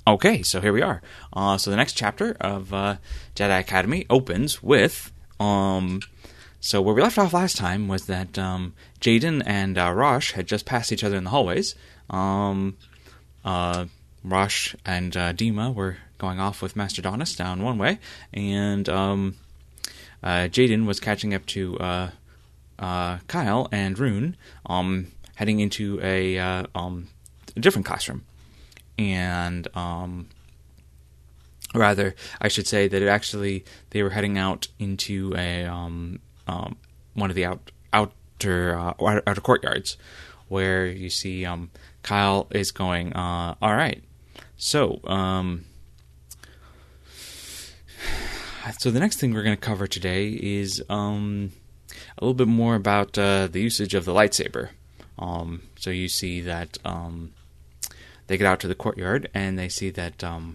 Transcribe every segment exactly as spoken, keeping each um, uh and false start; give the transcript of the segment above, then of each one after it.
Okay, so here we are. Uh, so the next chapter of uh, Jedi Academy opens with, um, so where we left off last time was that um, Jaden and uh, Rosh had just passed each other in the hallways. Um, uh, Rosh and uh, Dima were going off with Master Donis down one way, and um, uh, Jaden was catching up to uh, uh, Kyle and Rune, um, heading into a, uh, um, a different classroom. And, um, rather, I should say that it actually, they were heading out into a, um, um, one of the out, outer, uh, outer courtyards, where you see, um, Kyle is going, uh, alright, so, um, so the next thing we're going to cover today is, um, a little bit more about, uh, the usage of the lightsaber. Um, so you see that, um, they get out to the courtyard, and they see that um,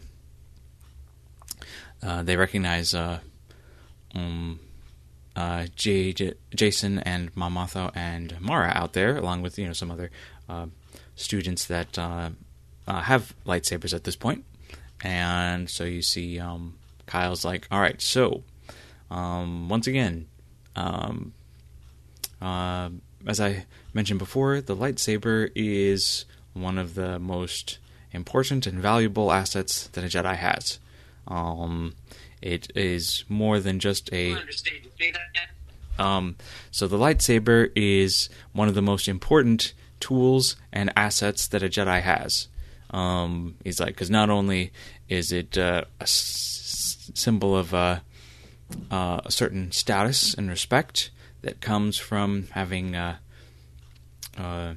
uh, they recognize uh, um, uh, J- J- Jason and Mom Mothma and Mara out there, along with you know some other uh, students that uh, uh, have lightsabers at this point. And so you see um, Kyle's like, all right, so um, once again, um, uh, as I mentioned before, the lightsaber is one of the most important and valuable assets that a Jedi has. Um, it is more than just a... Um, so the lightsaber is one of the most important tools and assets that a Jedi has. Um, he's like, because not only is it uh, a s- symbol of uh, uh, a certain status and respect that comes from having... Uh, uh,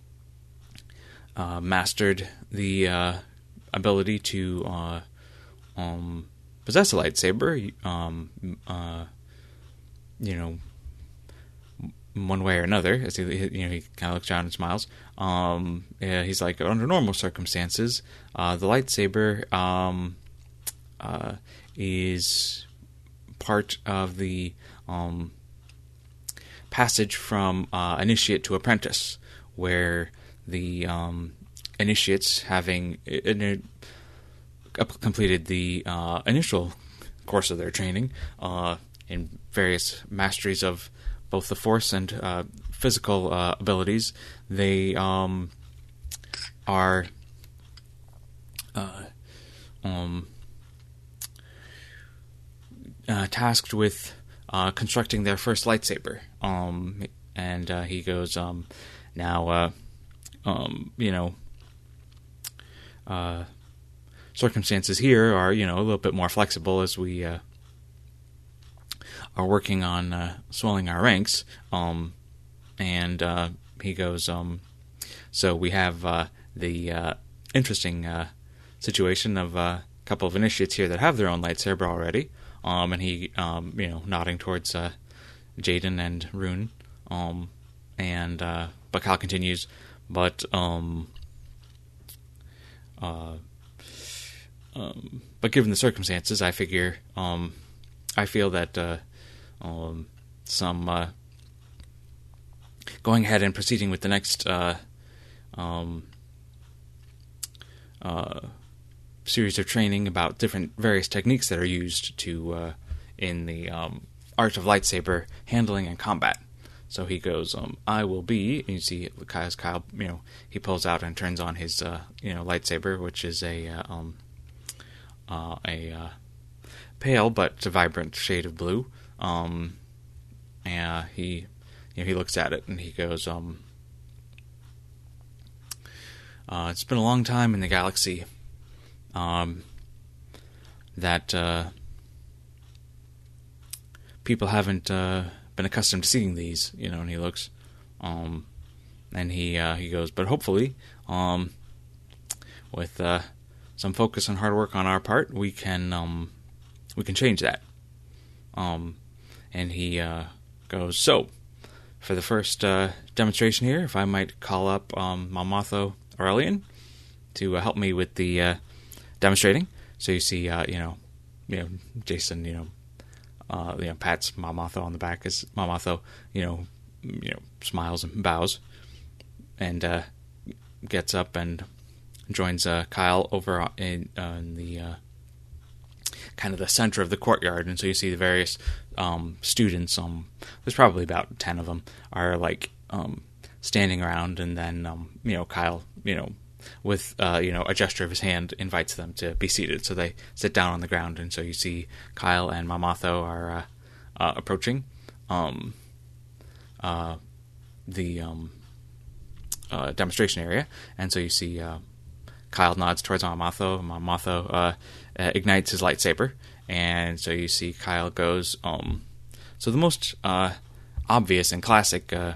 Uh, mastered the uh, ability to uh, um, possess a lightsaber, um, uh, you know, one way or another. As he, you know, he kind of looks down and smiles. Um, yeah, he's like, under normal circumstances, uh, the lightsaber um, uh, is part of the um, passage from uh, initiate to apprentice, where the um, initiates, having in, uh, completed the uh, initial course of their training uh, in various masteries of both the Force and uh, physical uh, abilities, they um, are uh, um, uh, tasked with uh, constructing their first lightsaber. Um, and uh, he goes, um, now... Uh, Um, you know, uh, circumstances here are, you know, a little bit more flexible as we uh, are working on uh, swelling our ranks. Um, and uh, he goes, um, so we have uh, the uh, interesting uh, situation of a couple of initiates here that have their own lightsaber already. Um, and he, um, you know, nodding towards uh, Jaden and Rune. Um, and uh, but Kyle continues. But um, uh, um, but given the circumstances, I figure um, I feel that uh, um, some uh, going ahead and proceeding with the next uh, um, uh, series of training about different various techniques that are used to uh, in the um, art of lightsaber handling and combat. So he goes, um, I will be, and you see Kyle's Kyle, you know, he pulls out and turns on his, uh, you know, lightsaber, which is a, uh, um, uh, a, uh, pale but vibrant shade of blue. Um, and uh, he, you know, he looks at it and he goes, um, uh, it's been a long time in the galaxy, um, that, uh, people haven't, uh, been accustomed to seeing these, you know, and he looks, um, and he, uh, he goes, but hopefully, um, with, uh, some focus and hard work on our part, we can, um, we can change that. Um, and he, uh, goes, so, for the first, uh, demonstration here, if I might call up, um, Mom Mothma Aurelian to uh, help me with the, uh, demonstrating. So you see, uh, you know, you know, Jason, you know, Uh, you know, pats Mom Mothma on the back as Mom Mothma, you know, you know, smiles and bows, and uh, gets up and joins uh, Kyle over in, uh, in the uh, kind of the center of the courtyard, and so you see the various um, students. Um, there's probably about ten of them are like um, standing around, and then um, you know Kyle, you know, with uh, you know a gesture of his hand, invites them to be seated. So they sit down on the ground, and so you see Kyle and Mamatho are uh, uh, approaching um, uh, the um, uh, demonstration area, and so you see. Uh, Kyle nods towards Mamatho. Mamatho uh, uh, ignites his lightsaber, and so you see Kyle goes. Um, so the most uh, obvious and classic uh,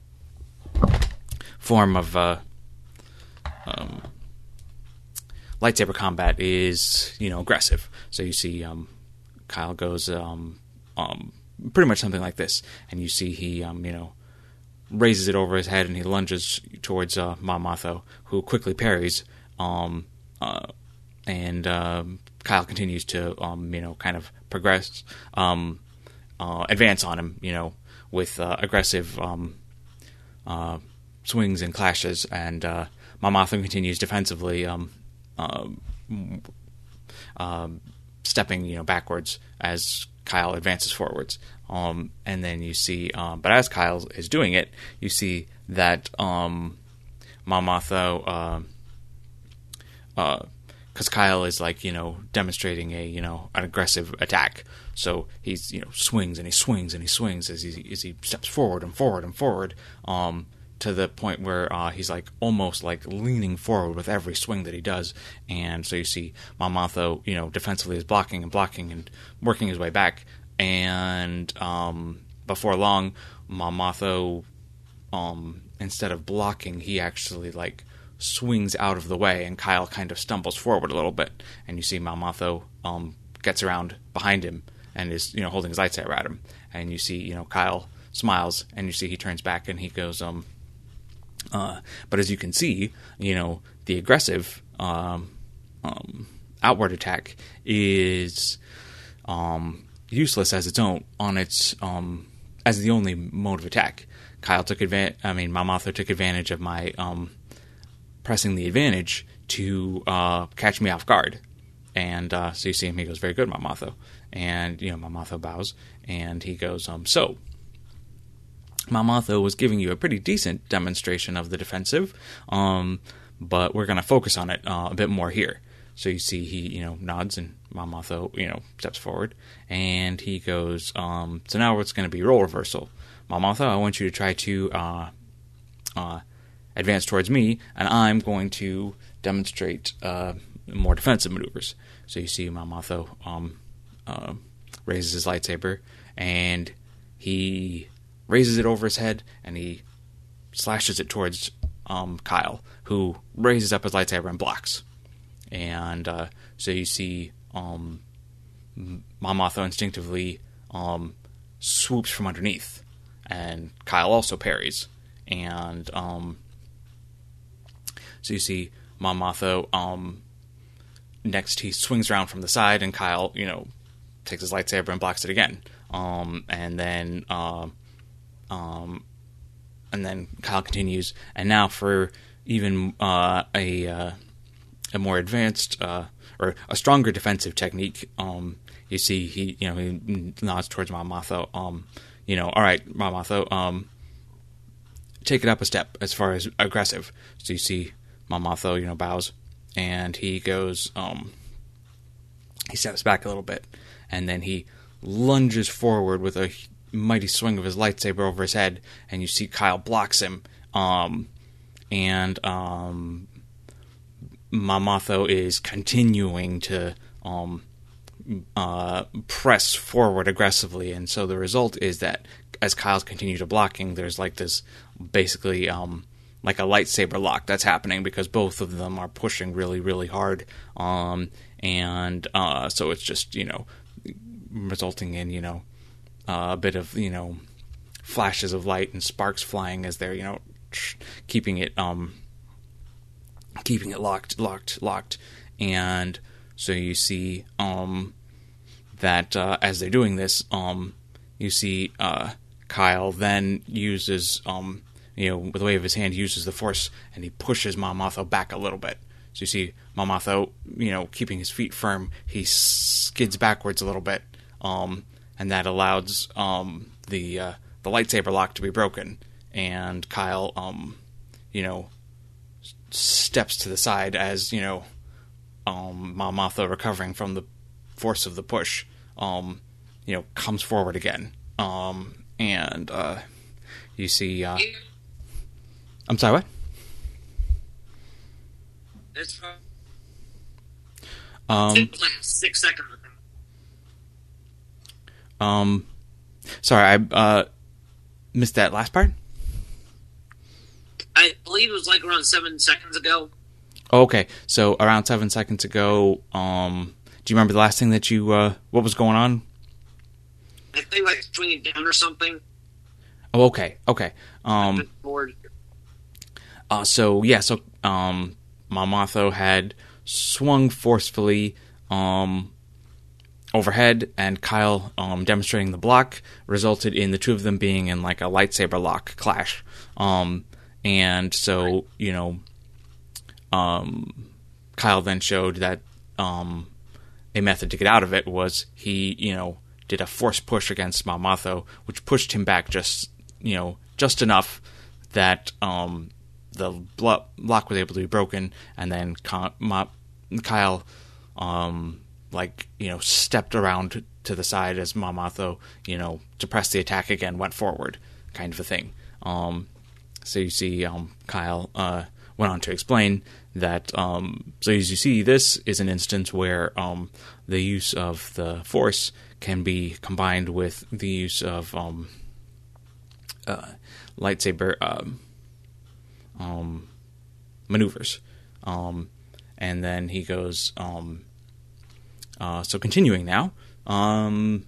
form of uh, um, lightsaber combat is, you know, aggressive. So you see um, Kyle goes um, um, pretty much something like this, and you see he, um, you know, raises it over his head, and he lunges towards uh, Mamatho, who quickly parries. Um, uh, and um, Kyle continues to, um, you know, kind of progress, um, uh, advance on him, you know, with uh, aggressive um, uh, swings and clashes. And uh, Mamatho continues defensively, um, uh, um, stepping, you know, backwards as Kyle advances forwards. Um, and then you see, um, but as Kyle is doing it, you see that um, Mamatho. Uh, Because uh, Kyle is like, you know, demonstrating a, you know, an aggressive attack. So he's, you know, swings and he swings and he swings as he as he steps forward and forward and forward, um, to the point where uh, he's like almost like leaning forward with every swing that he does. And so you see Mamatho, you know, defensively is blocking and blocking and working his way back. And um, before long, Mamatho, um, instead of blocking, he actually like swings out of the way, and Kyle kind of stumbles forward a little bit, and you see Mamatho um, gets around behind him and is, you know, holding his lightsaber at him, and you see, you know, Kyle smiles, and you see he turns back and he goes, um, uh, but as you can see, you know, the aggressive um, um, outward attack is um, useless as its own on its um, as the only mode of attack. Kyle took advantage. I mean, Mamatho took advantage of my um, pressing the advantage to uh, catch me off guard. And uh, so you see him, he goes, very good, Mamatho. And, you know, Mamatho bows, and he goes, um, so, Mamatho was giving you a pretty decent demonstration of the defensive, um, but we're going to focus on it uh, a bit more here. So you see he, you know, nods, and Mamatho, you know, steps forward, and he goes, um, so now it's going to be role reversal. Mamatho, I want you to try to uh, uh, advance towards me, and I'm going to demonstrate uh, more defensive maneuvers. So you see Mamatho um, uh, raises his lightsaber, and he raises it over his head, and he slashes it towards um, Kyle, who raises up his lightsaber and blocks. And uh, so you see um, Mamatho instinctively um, swoops from underneath, and Kyle also parries. And um, so you see Mamatho, um, next he swings around from the side, and Kyle, you know, takes his lightsaber and blocks it again. Um, and then uh, um, and then Kyle continues, and now for even uh, a uh, a more advanced uh, or a stronger defensive technique, um, you see he, you know, he nods towards Mamatho. Um, you know, all right, Mamatho, um, take it up a step as far as aggressive. So you see Mamatho, you know, bows, and he goes, um, he steps back a little bit, and then he lunges forward with a mighty swing of his lightsaber over his head, and you see Kyle blocks him, um, and um, Mamatho is continuing to um, uh, press forward aggressively, and so the result is that as Kyle's continue to blocking, there's like this basically um, like a lightsaber lock that's happening because both of them are pushing really, really hard, um, and uh, so it's just, you know, resulting in, you know, uh, a bit of, you know, flashes of light and sparks flying as they're, you know, keeping it um, keeping it locked, locked, locked, and so you see um, that uh, as they're doing this, um, you see uh, Kyle then uses, um, you know, with the wave of his hand, uses the Force, and he pushes Mamatho back a little bit. So you see Mamatho, you know, keeping his feet firm, he skids backwards a little bit, um, and that allows um, the uh, the lightsaber lock to be broken. And Kyle, um, you know, steps to the side as, you know, um, Mamatho, recovering from the force of the push, um, you know, comes forward again. Um, and uh, you see... Uh, I'm sorry, what? It's fine. Um, It was like six seconds. Um, sorry, I uh, missed that last part. I believe it was like around seven seconds ago. Oh, okay, so around seven seconds ago, um, do you remember the last thing that you, uh, what was going on? I think like swinging down or something. Oh, okay, okay. Um, Board. uh, so, yeah, so, um, Mamatho had swung forcefully, um, overhead, and Kyle, um, demonstrating the block, resulted in the two of them being in, like, a lightsaber lock clash. Um, and so, you know, um, Kyle then showed that, um, a method to get out of it was he, you know, did a force push against Mamatho, which pushed him back just, you know, just enough that, um, the blo- lock was able to be broken, and then Ka- Ma- Kyle, um, like, you know, stepped around to the side as Mamatho, you know, to press the attack again, went forward, kind of a thing. Um, so you see, um, Kyle, uh, went on to explain that, um, so as you see, this is an instance where, um, the use of the Force can be combined with the use of, um, uh, lightsaber, um, um, maneuvers. Um, and then he goes, um, uh, so continuing now, um,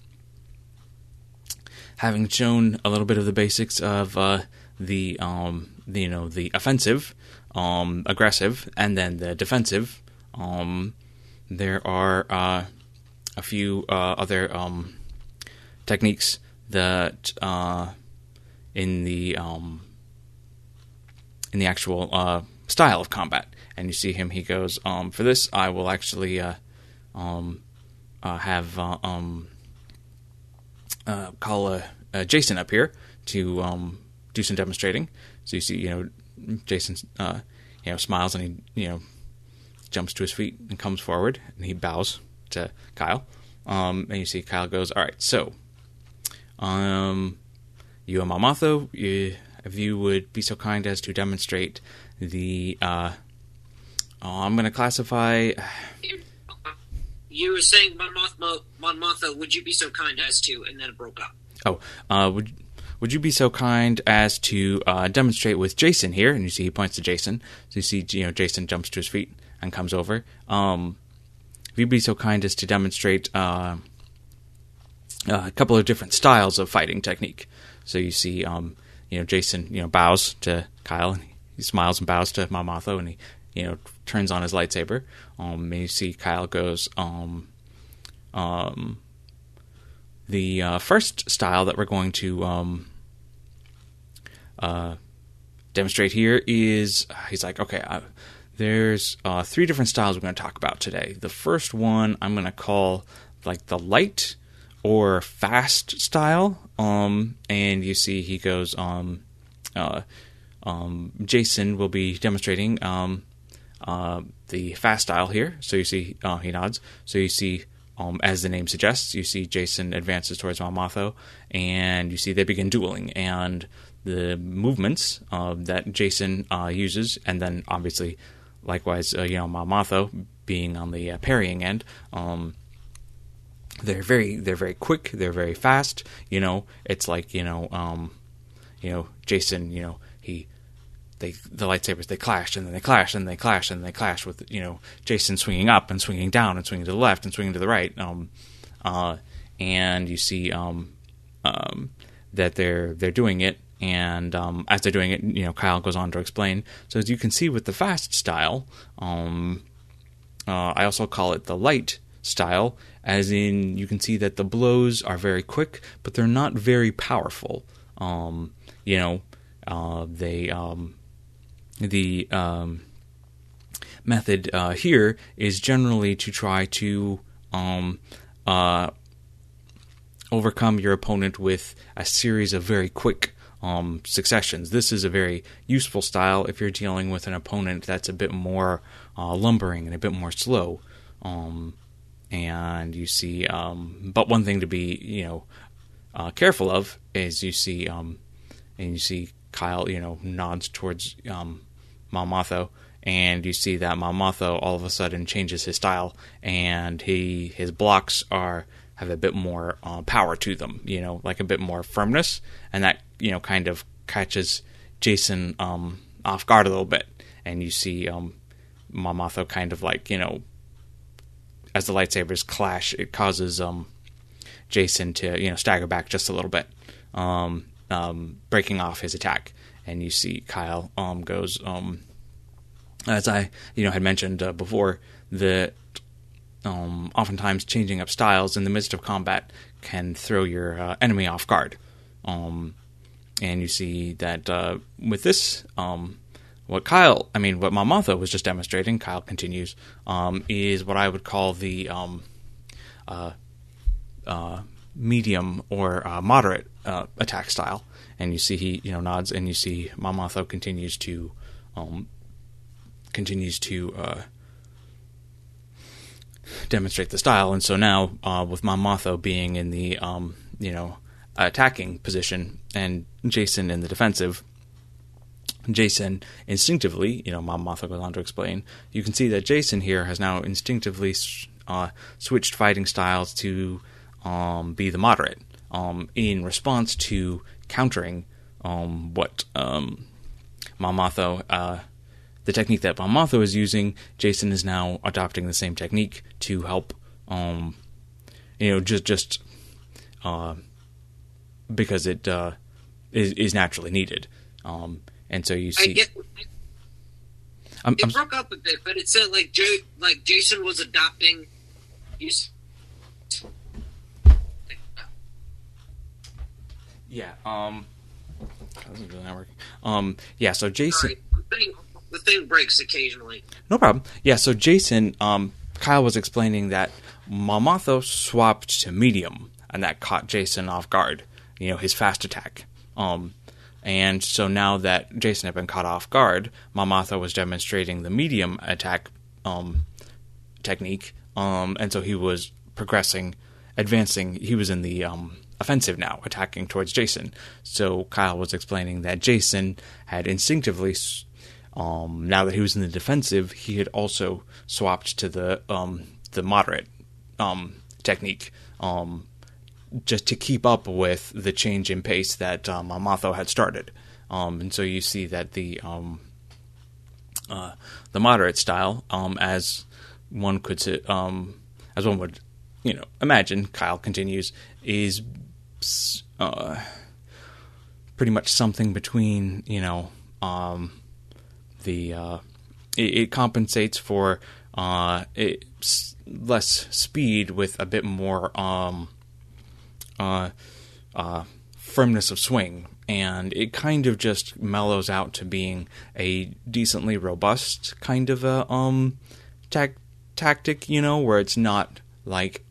having shown a little bit of the basics of, uh, the, um, the, you know, the offensive, um, aggressive, and then the defensive, um, there are, uh, a few, uh, other, um, techniques that, uh, in the, um, in the actual, uh, style of combat. And you see him, he goes, um, for this, I will actually, uh, um, uh, have, uh, um, uh, call, uh, uh, Jason up here to, um, do some demonstrating. So you see, you know, Jason, uh, you know, smiles, and he, you know, jumps to his feet and comes forward, and he bows to Kyle. Um, and you see Kyle goes, all right, so, um, you and Mamatho, you, if you would be so kind as to demonstrate the, uh, oh, I'm going to classify... You were saying, Mon Mothma, would you be so kind as to, and then it broke up. Oh, uh, would would you be so kind as to uh, demonstrate with Jason here? And you see he points to Jason. So you see, you know, Jason jumps to his feet and comes over. Um, if you'd be so kind as to demonstrate uh, uh, a couple of different styles of fighting technique. So you see, um, you know, Jason, you know, bows to Kyle, and he smiles and bows to Mamatho, and he, you know, turns on his lightsaber. Um, and you see Kyle goes, um, um, the uh, first style that we're going to um, uh, demonstrate here is, he's like, okay, I, there's uh, three different styles we're going to talk about today. The first one I'm going to call like the light or fast style. Um, and you see he goes, um, uh, um, Jason will be demonstrating um, uh, the fast style here. So you see, uh, he nods. So you see, um, as the name suggests, you see Jason advances towards Mamatho, and you see they begin dueling. And the movements uh, that Jason uh, uses, and then obviously, likewise, uh, you know, Mamatho being on the uh, parrying end, um, they're very, they're very quick. They're very fast. You know, it's like, you know, um, you know, Jason, you know, he. They, the lightsabers, they clash, and then they clash, and they clash, and they clash with, you know, Jason swinging up and swinging down and swinging to the left and swinging to the right. Um, uh, and you see um, um, that they're they're doing it, and um, as they're doing it, you know, Kyle goes on to explain. So as you can see with the fast style, um, uh, I also call it the light style, as in you can see that the blows are very quick, but they're not very powerful. Um, you know, uh, they... Um, The um, method uh, here is generally to try to um, uh, overcome your opponent with a series of very quick um, successions. This is a very useful style if you're dealing with an opponent that's a bit more uh, lumbering and a bit more slow. Um, and you see, um, but one thing to be, you know, uh, careful of is you see, um, and you see Kyle, you know, nods towards um, Malmotho, and you see that Malmotho all of a sudden changes his style, and he his blocks are have a bit more uh, power to them, you know, like a bit more firmness, and that, you know, kind of catches Jason um, off guard a little bit, and you see um, Malmotho kind of like, you know, as the lightsabers clash, it causes um, Jason to, you know, stagger back just a little bit, um, um, breaking off his attack, and you see Kyle um, goes, um, as I, you know, had mentioned uh, before, that Um, oftentimes changing up styles in the midst of combat can throw your uh, enemy off guard. Um, and you see that uh, with this, um, what Kyle, I mean, what Malmotho was just demonstrating, Kyle continues, um, is what I would call the um, uh, uh, medium or uh, moderate uh, attack style. And you see he, you know, nods, and you see Malmotho continues to um, continues to uh, demonstrate the style. And so now uh, with Malmotho being in the um, you know attacking position and Jason in the defensive, Jason instinctively, you know, Malmotho goes on to explain, you can see that Jason here has now instinctively uh, switched fighting styles to um, be the moderate um, in response to countering um, what um, Malmotho uh the technique that Malmotho is using. Jason is now adopting the same technique to help, um, you know, just just uh, because it uh, is, is naturally needed. Um, and so you see, I get, I'm, it I'm, broke up a bit, but it said like Joe, like Jason was adopting. Yeah. Um. That's really not working. Um. Yeah. So Jason. Sorry, the thing, the thing breaks occasionally. No problem. Yeah. So Jason. Um. Kyle was explaining that Malmotho swapped to medium, and that caught Jason off guard. You know, his fast attack. Um. And so now that Jason had been caught off guard, Malmotho was demonstrating the medium attack um, technique, um, and so he was progressing, advancing. He was in the um, offensive now, attacking towards Jason. So Kyle was explaining that Jason had instinctively, um, now that he was in the defensive, he had also swapped to the um, the moderate um, technique, um, just to keep up with the change in pace that um, Malmotho had started. Um, and so you see that the um, uh, the moderate style, um, as one could, um, as one would, you know, imagine, Kyle continues, is uh, pretty much something between, you know, um, the uh, it, it compensates for uh, it, less speed with a bit more um, Uh, uh, firmness of swing, and it kind of just mellows out to being a decently robust kind of a um tac- tactic, you know, where it's not like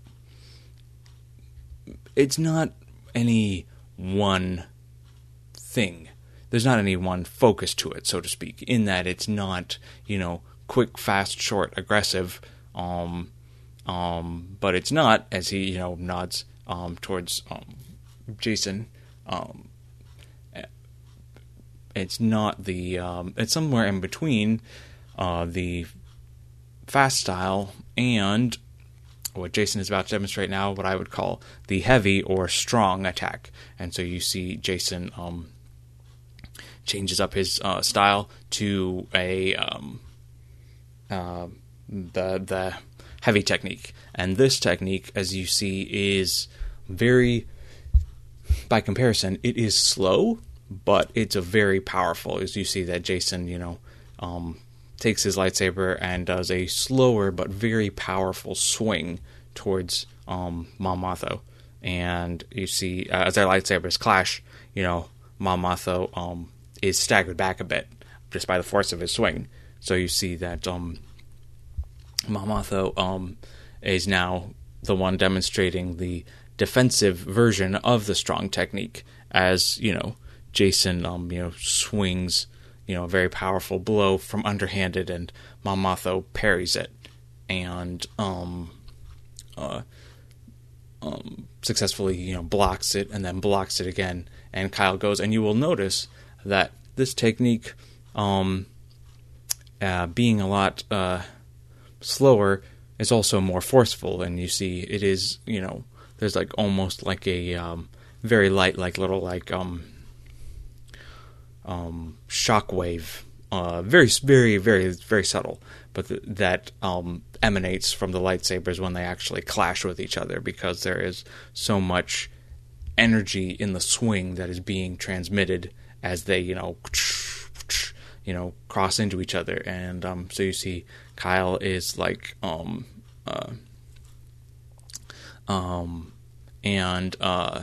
it's not any one thing. There's not any one focus to it, so to speak, in that it's not, you know, quick, fast, short, aggressive, um, um, but it's not, as he, you know, nods Um, towards um, Jason. Um, it's not the. Um, it's somewhere in between uh, the fast style and what Jason is about to demonstrate now, what I would call the heavy or strong attack. And so you see Jason um, changes up his uh, style to a um, uh, the the heavy technique. And this technique, as you see, is very, by comparison, it is slow, but it's a very powerful. As you see that Jason, you know, um, takes his lightsaber and does a slower but very powerful swing towards um, Malmotho. And you see, uh, as their lightsabers clash, you know, Malmotho um, is staggered back a bit just by the force of his swing. So you see that um, Mamatho um, is now the one demonstrating the defensive version of the strong technique, as you know, Jason um, you know swings you know a very powerful blow from underhanded, and Mamatho parries it, and um, uh, um, successfully you know blocks it, and then blocks it again. And Kyle goes, and you will notice that this technique, um, uh, being a lot uh, slower, is also more forceful. And you see, it is you know there's like almost like a um, very light, like little like um, um, shockwave, uh, very, very, very, very subtle, but th- that um, emanates from the lightsabers when they actually clash with each other, because there is so much energy in the swing that is being transmitted as they, you know, you know, cross into each other. And um, so you see Kyle is like, um, uh, um, and uh,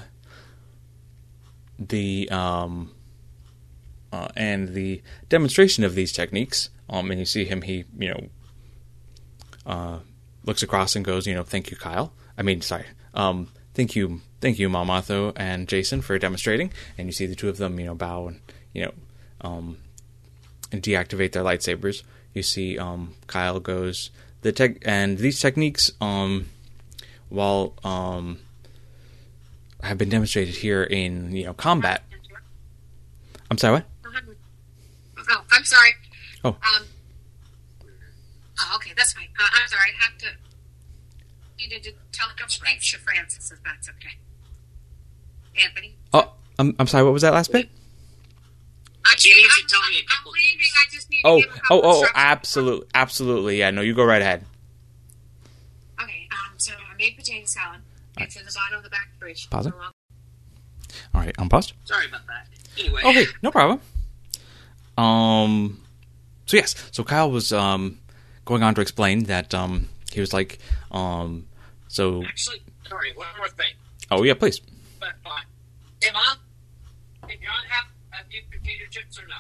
the um, uh, and the demonstration of these techniques, um, and you see him, he, you know, uh, looks across and goes, you know, thank you, Kyle. I mean, sorry, um, thank you. Thank you, Mamatho and Jason, for demonstrating. And you see the two of them, you know, bow and, you know, um, and deactivate their lightsabers. You see um, Kyle goes, the tech, and these techniques, um, while um, have been demonstrated here in, you know, combat. I'm sorry, what? Oh, I'm sorry. Oh. Um, oh, okay, that's fine. Uh, I'm sorry. I have to. Needed to tell a couple things to Francis, if that's okay. Anthony? Oh, I'm, I'm sorry, what was that last bit? I She needs I'm, to tell me a I'm, couple I'm leaving. things. I just need to Oh, give a couple oh, oh, instructions. absolutely, absolutely. Yeah, no, you go right ahead. Okay, um, so I made potato salad. It's in the bottom of the back fridge. Pause it. So I'll- All right, unpaused. Sorry about that. Anyway. Okay, no problem. Um, so yes, so Kyle was um going on to explain that um he was like um so Actually, sorry, one more thing. oh yeah, please. But, uh, hey, Mom, did John have a few potato chips or no?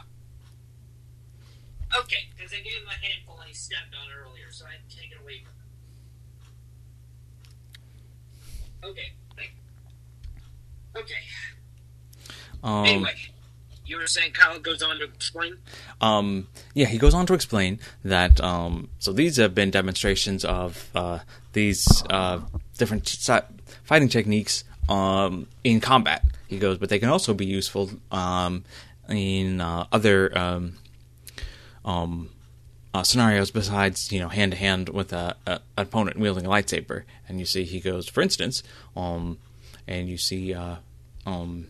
Okay, because I gave him a handful and he stepped on it earlier, so I had to take it away from him. Okay, thank you. Okay. Um, Anyway, you were saying Kyle goes on to explain? Um, yeah, he goes on to explain that um, so these have been demonstrations of uh, these uh, different si- fighting techniques um, in combat. He goes, but they can also be useful um, in uh, other um, um, uh, scenarios besides, you know, hand to hand with a, a an opponent wielding a lightsaber. And you see, he goes, for instance, um, and you see. Uh, um,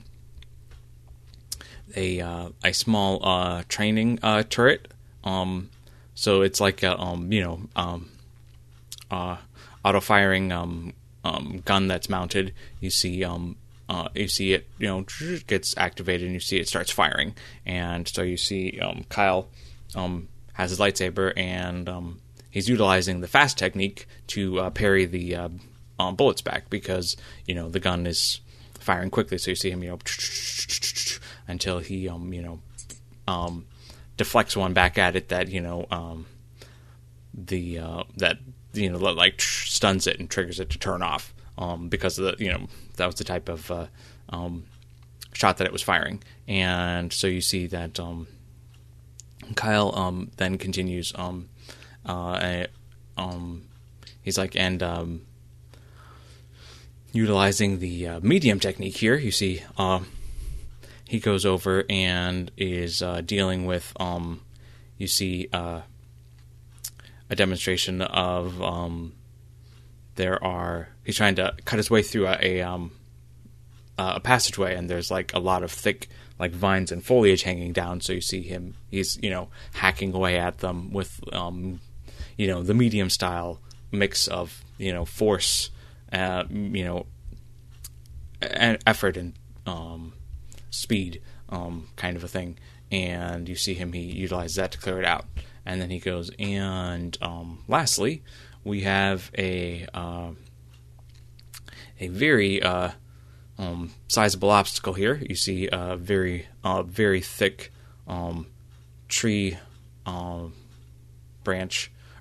a uh, a small uh, training uh, turret. Um, so it's like a um, you know um, uh, auto firing um, um, gun that's mounted. You see um, uh, you see it you know gets activated, and you see it starts firing. And so you see um, Kyle um, has his lightsaber, and um, he's utilizing the fast technique to uh, parry the uh, um, bullets back, because you know the gun is firing quickly. So you see him you know until he, um, you know, um, deflects one back at it that, you know, um, the, uh, that, you know, like stuns it and triggers it to turn off, um, because of the, you know, that was the type of, uh, um, shot that it was firing. And so you see that, um, Kyle, um, then continues, um, uh, um, he's like, and, um, utilizing the, uh, medium technique here, you see, um, he goes over and is uh, dealing with, um, you see, uh, a demonstration of, um, there are, he's trying to cut his way through a, a, um, a passageway, and there's like a lot of thick, like vines and foliage hanging down, so you see him, he's, you know, hacking away at them with, um, you know, the medium style mix of, you know, force, uh, you know, and effort and, um, speed, um, kind of a thing. And you see him, he utilizes that to clear it out. And then he goes, and um, lastly, we have a uh, a very uh, um, sizable obstacle here. You see a very, uh, very thick um, tree um, branch,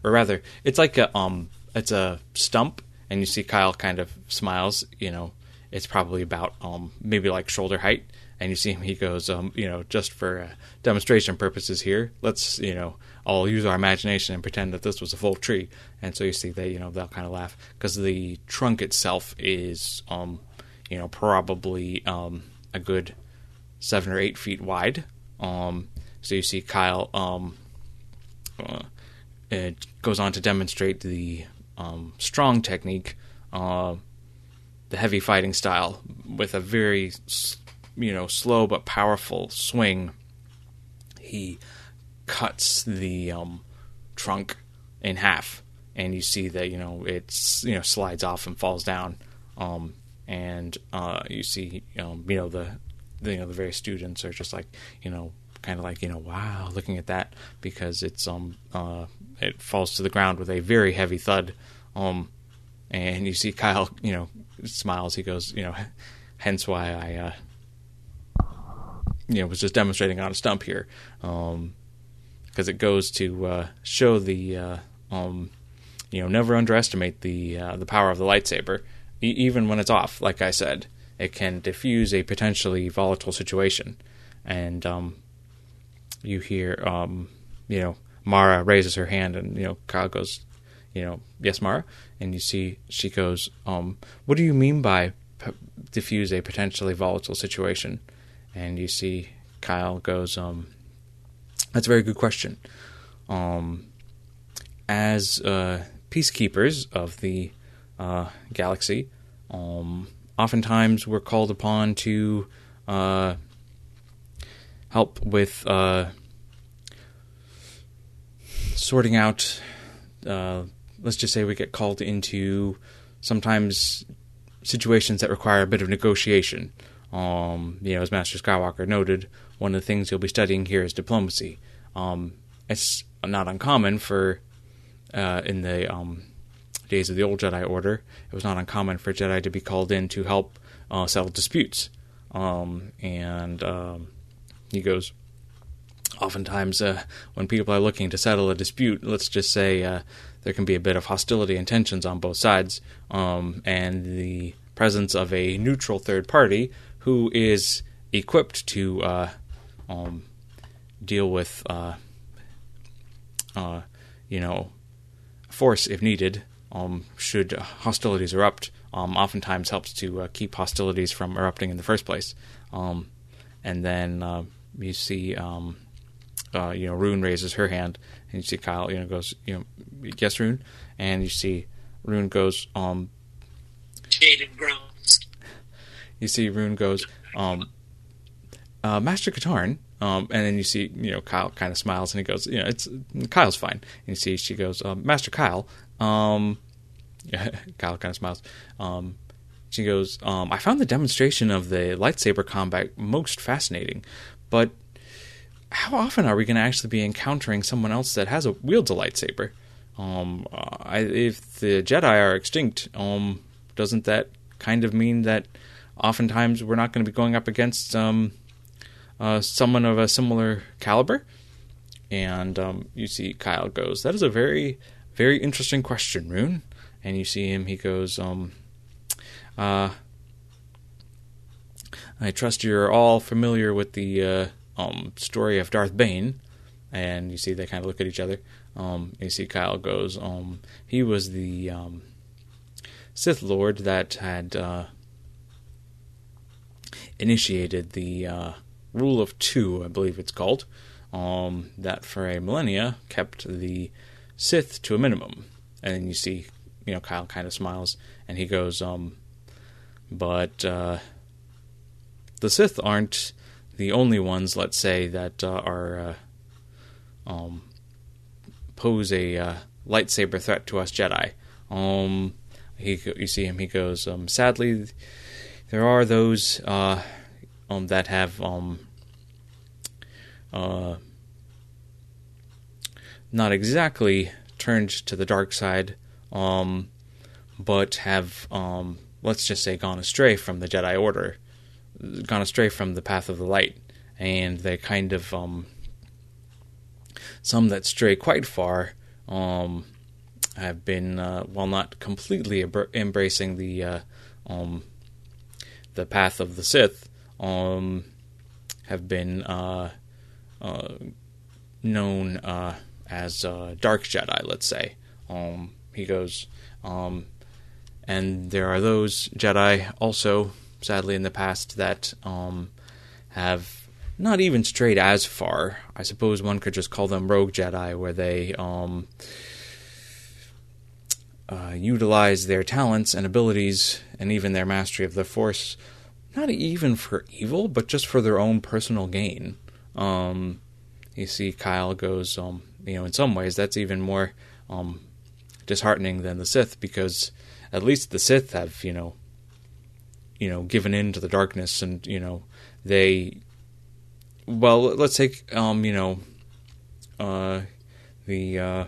or rather, it's like a um, it's a stump, and you see Kyle kind of smiles. You know, it's probably about um, maybe like shoulder height, and you see him. He goes, um, you know, just for uh, demonstration purposes here, let's you know, all use our imagination and pretend that this was a full tree. And so you see they, you know, they'll kind of laugh because the trunk itself is, um, you know, probably um, a good seven or eight feet wide. Um, so you see Kyle. Um, uh, it goes on to demonstrate the um, strong technique, uh, the heavy fighting style, with a very, you know, slow but powerful swing. He cuts the um, trunk in half, and you see that, you know, it's, you know, slides off and falls down. Um, and uh, you see, um, you know, the, the you know the various students are just like, you know, kind of like, you know, wow, looking at that, because it's um uh it falls to the ground with a very heavy thud. Um, and you see Kyle, you know, smiles. He goes, you know, hence why I, uh, you know, was just demonstrating on a stump here. Um, because it goes to uh, show the, uh, um, you know, never underestimate the uh, the power of the lightsaber, e- even when it's off. Like I said, it can diffuse a potentially volatile situation. And um, you hear, um, you know, Mara raises her hand, and, you know, Kyle goes, you know, yes, Mara? And you see she goes, um, what do you mean by p- diffuse a potentially volatile situation? And you see Kyle goes, um, that's a very good question. Um, as uh, peacekeepers of the uh, galaxy, um, oftentimes we're called upon to uh, help with uh, sorting out, uh, let's just say we get called into sometimes situations that require a bit of negotiation. Um, you know, as Master Skywalker noted, one of the things you'll be studying here is diplomacy. Um, it's not uncommon for, uh, in the um, days of the old Jedi Order, it was not uncommon for Jedi to be called in to help uh, settle disputes. Um, and um, he goes, oftentimes uh, when people are looking to settle a dispute, let's just say uh, there can be a bit of hostility and tensions on both sides, um, and the presence of a neutral third party who is equipped to uh, um, deal with, uh, uh, you know, force if needed, um, should hostilities erupt, um, oftentimes helps to uh, keep hostilities from erupting in the first place. Um, and then uh, you see, um, uh, you know, Rune raises her hand, and you see Kyle, you know, goes, you know, yes, Rune? And you see Rune goes, um... Jaden groans. You see Rune goes, um... Uh, Master Katarn, um, and then you see, you know, Kyle kind of smiles, and he goes, you know, it's, Kyle's fine. And you see, she goes, um, Master Kyle, um... Kyle kind of smiles. Um, she goes, um, I found the demonstration of the lightsaber combat most fascinating, but how often are we going to actually be encountering someone else that has a wields a lightsaber? Um, uh, I, if the Jedi are extinct, um, doesn't that kind of mean that oftentimes we're not going to be going up against um, uh, someone of a similar caliber? And um, you see Kyle goes, that is a very, very interesting question, Rune. And you see him, he goes, um, uh, I trust you're all familiar with the uh, um, story of Darth Bane. And you see they kind of look at each other. Um, you see Kyle goes, um, he was the um, Sith Lord that had uh, initiated the uh, Rule of Two, I believe it's called, um, that for a millennia kept the Sith to a minimum. And then you see, you know, Kyle kind of smiles, and he goes, um, but uh, the Sith aren't the only ones, let's say, that uh, are uh, um, pose a uh, lightsaber threat to us Jedi. Um, he, you see him, he goes, um, sadly, there are those uh, um, that have um, uh, not exactly turned to the dark side, um, but have, um, let's just say, gone astray from the Jedi Order, gone astray from the path of the light, and they kind of, um, some that stray quite far, um, have been, uh, while not completely ab- embracing the uh, um, the path of the Sith, um, have been uh, uh, known uh, as uh, Dark Jedi, let's say. Um, he goes, um, and there are those Jedi also, sadly, in the past that um, have not even strayed as far. I suppose one could just call them rogue Jedi, where they um, uh, utilize their talents and abilities and even their mastery of the Force, not even for evil, but just for their own personal gain. Um, you see Kyle goes, um, you know, in some ways that's even more um, disheartening than the Sith, because at least the Sith have, you know, you know, given in to the darkness, and, you know, they, well, let's take, um, you know, uh, the, uh,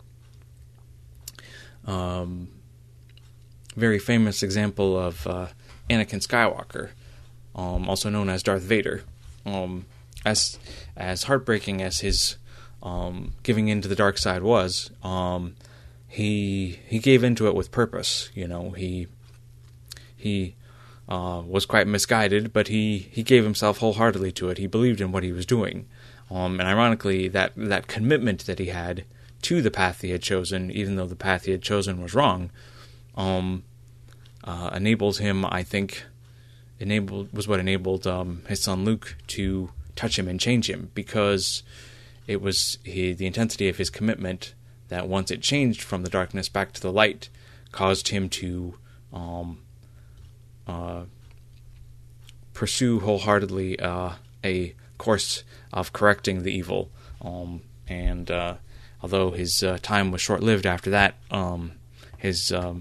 um, very famous example of, uh, Anakin Skywalker, um, also known as Darth Vader. Um, as, as heartbreaking as his, um, giving in to the dark side was, um, he, he gave into it with purpose, you know, he, he, Uh, was quite misguided, but he, he gave himself wholeheartedly to it. He believed in what he was doing. Um, and ironically, that, that commitment that he had to the path he had chosen, even though the path he had chosen was wrong, um, uh, enabled him, I think, enabled was what enabled um, his son Luke to touch him and change him, because it was he, the intensity of his commitment that once it changed from the darkness back to the light caused him to Um, Uh, pursue wholeheartedly uh, a course of correcting the evil. Um, and uh, although his uh, time was short-lived after that, um, his um,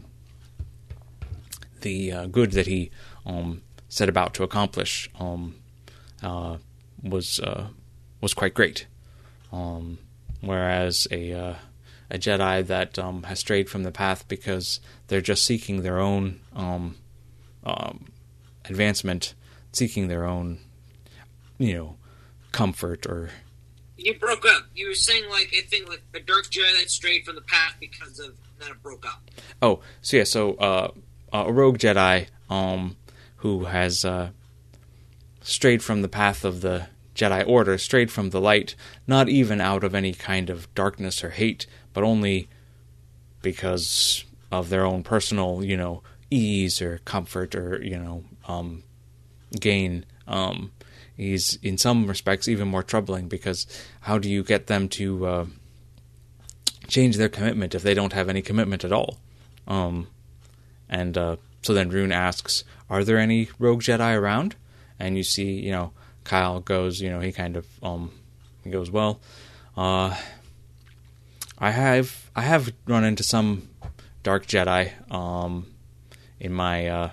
the uh, good that he um, set about to accomplish um, uh, was uh, was quite great. Um, whereas a uh, a Jedi that um, has strayed from the path because they're just seeking their own um, Um, advancement, seeking their own, you know, comfort or... You broke up. You were saying, like, a thing like a dark Jedi that strayed from the path because of... Then it broke up. Oh, so yeah, so uh, a rogue Jedi um, who has uh, strayed from the path of the Jedi Order, strayed from the light, not even out of any kind of darkness or hate, but only because of their own personal, you know, ease or comfort or, you know, um, gain, um, is in some respects even more troubling, because how do you get them to uh, change their commitment if they don't have any commitment at all? Um, and uh, so then Rune asks, are there any rogue Jedi around? And you see, you know, Kyle goes, you know, he kind of, um, he goes, well, uh, I have, I have run into some dark Jedi, um, in my uh,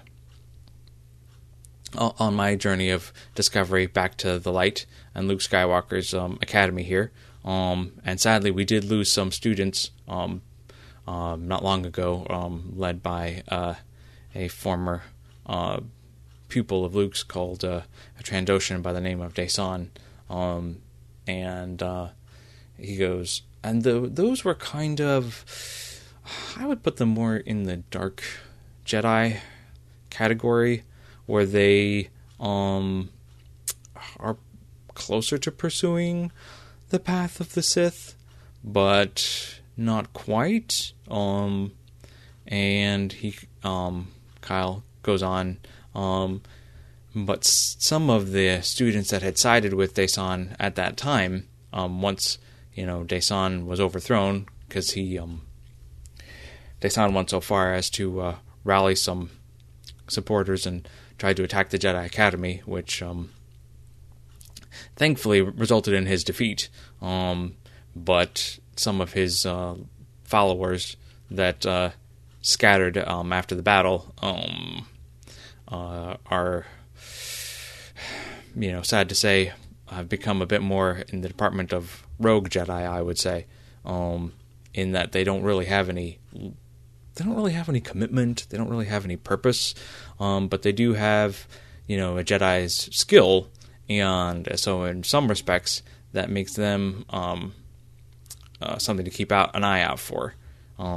on my journey of discovery back to the light and Luke Skywalker's um, academy here, um, and sadly we did lose some students um, um, not long ago, um, led by uh, a former uh, pupil of Luke's called uh, a Trandoshan by the name of Daesan, um, and uh, he goes, and the, those were kind of, I would put them more in the dark Jedi category, where they um, are closer to pursuing the path of the Sith, but not quite. Um, and he, um, Kyle goes on, um, but s- some of the students that had sided with Daesan at that time, um, once, you know, Daesan was overthrown, because he, um, Daesan went so far as to uh, rally some supporters and tried to attack the Jedi Academy, which um, thankfully resulted in his defeat. Um, but some of his uh, followers that uh, scattered um, after the battle um, uh, are, you know, sad to say, have become a bit more in the department of rogue Jedi, I would say, um, in that they don't really have any... They don't really have any commitment. They don't really have any purpose. Um, but they do have, you know, a Jedi's skill. And so in some respects, that makes them um, uh, something to keep out an eye out for. Um,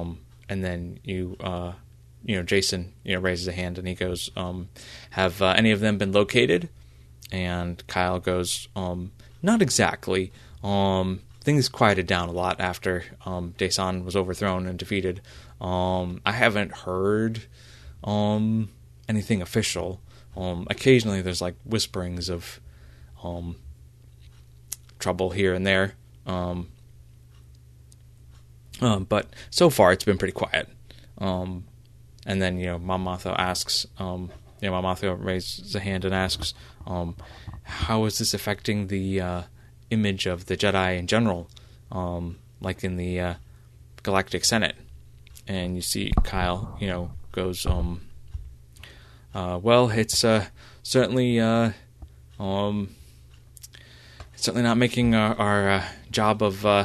and then you, uh, you know, Jason, you know, raises a hand and he goes, um, "Have uh, any of them been located?" And Kyle goes, um, "Not exactly. Um, things quieted down a lot after um, Daesan was overthrown and defeated. Um, I haven't heard um, anything official. Um, occasionally, there's like whisperings of um, trouble here and there." Um, Um, but so far, it's been pretty quiet. Um, and then, you know, Mon Mothma asks, um, you know, Mon Mothma raises a hand and asks, um, how is this affecting the uh, image of the Jedi in general, um, like in the uh, Galactic Senate? And you see Kyle, you know, goes, um, uh, well, it's uh, certainly, uh, um, it's certainly not making our, our uh, job of uh,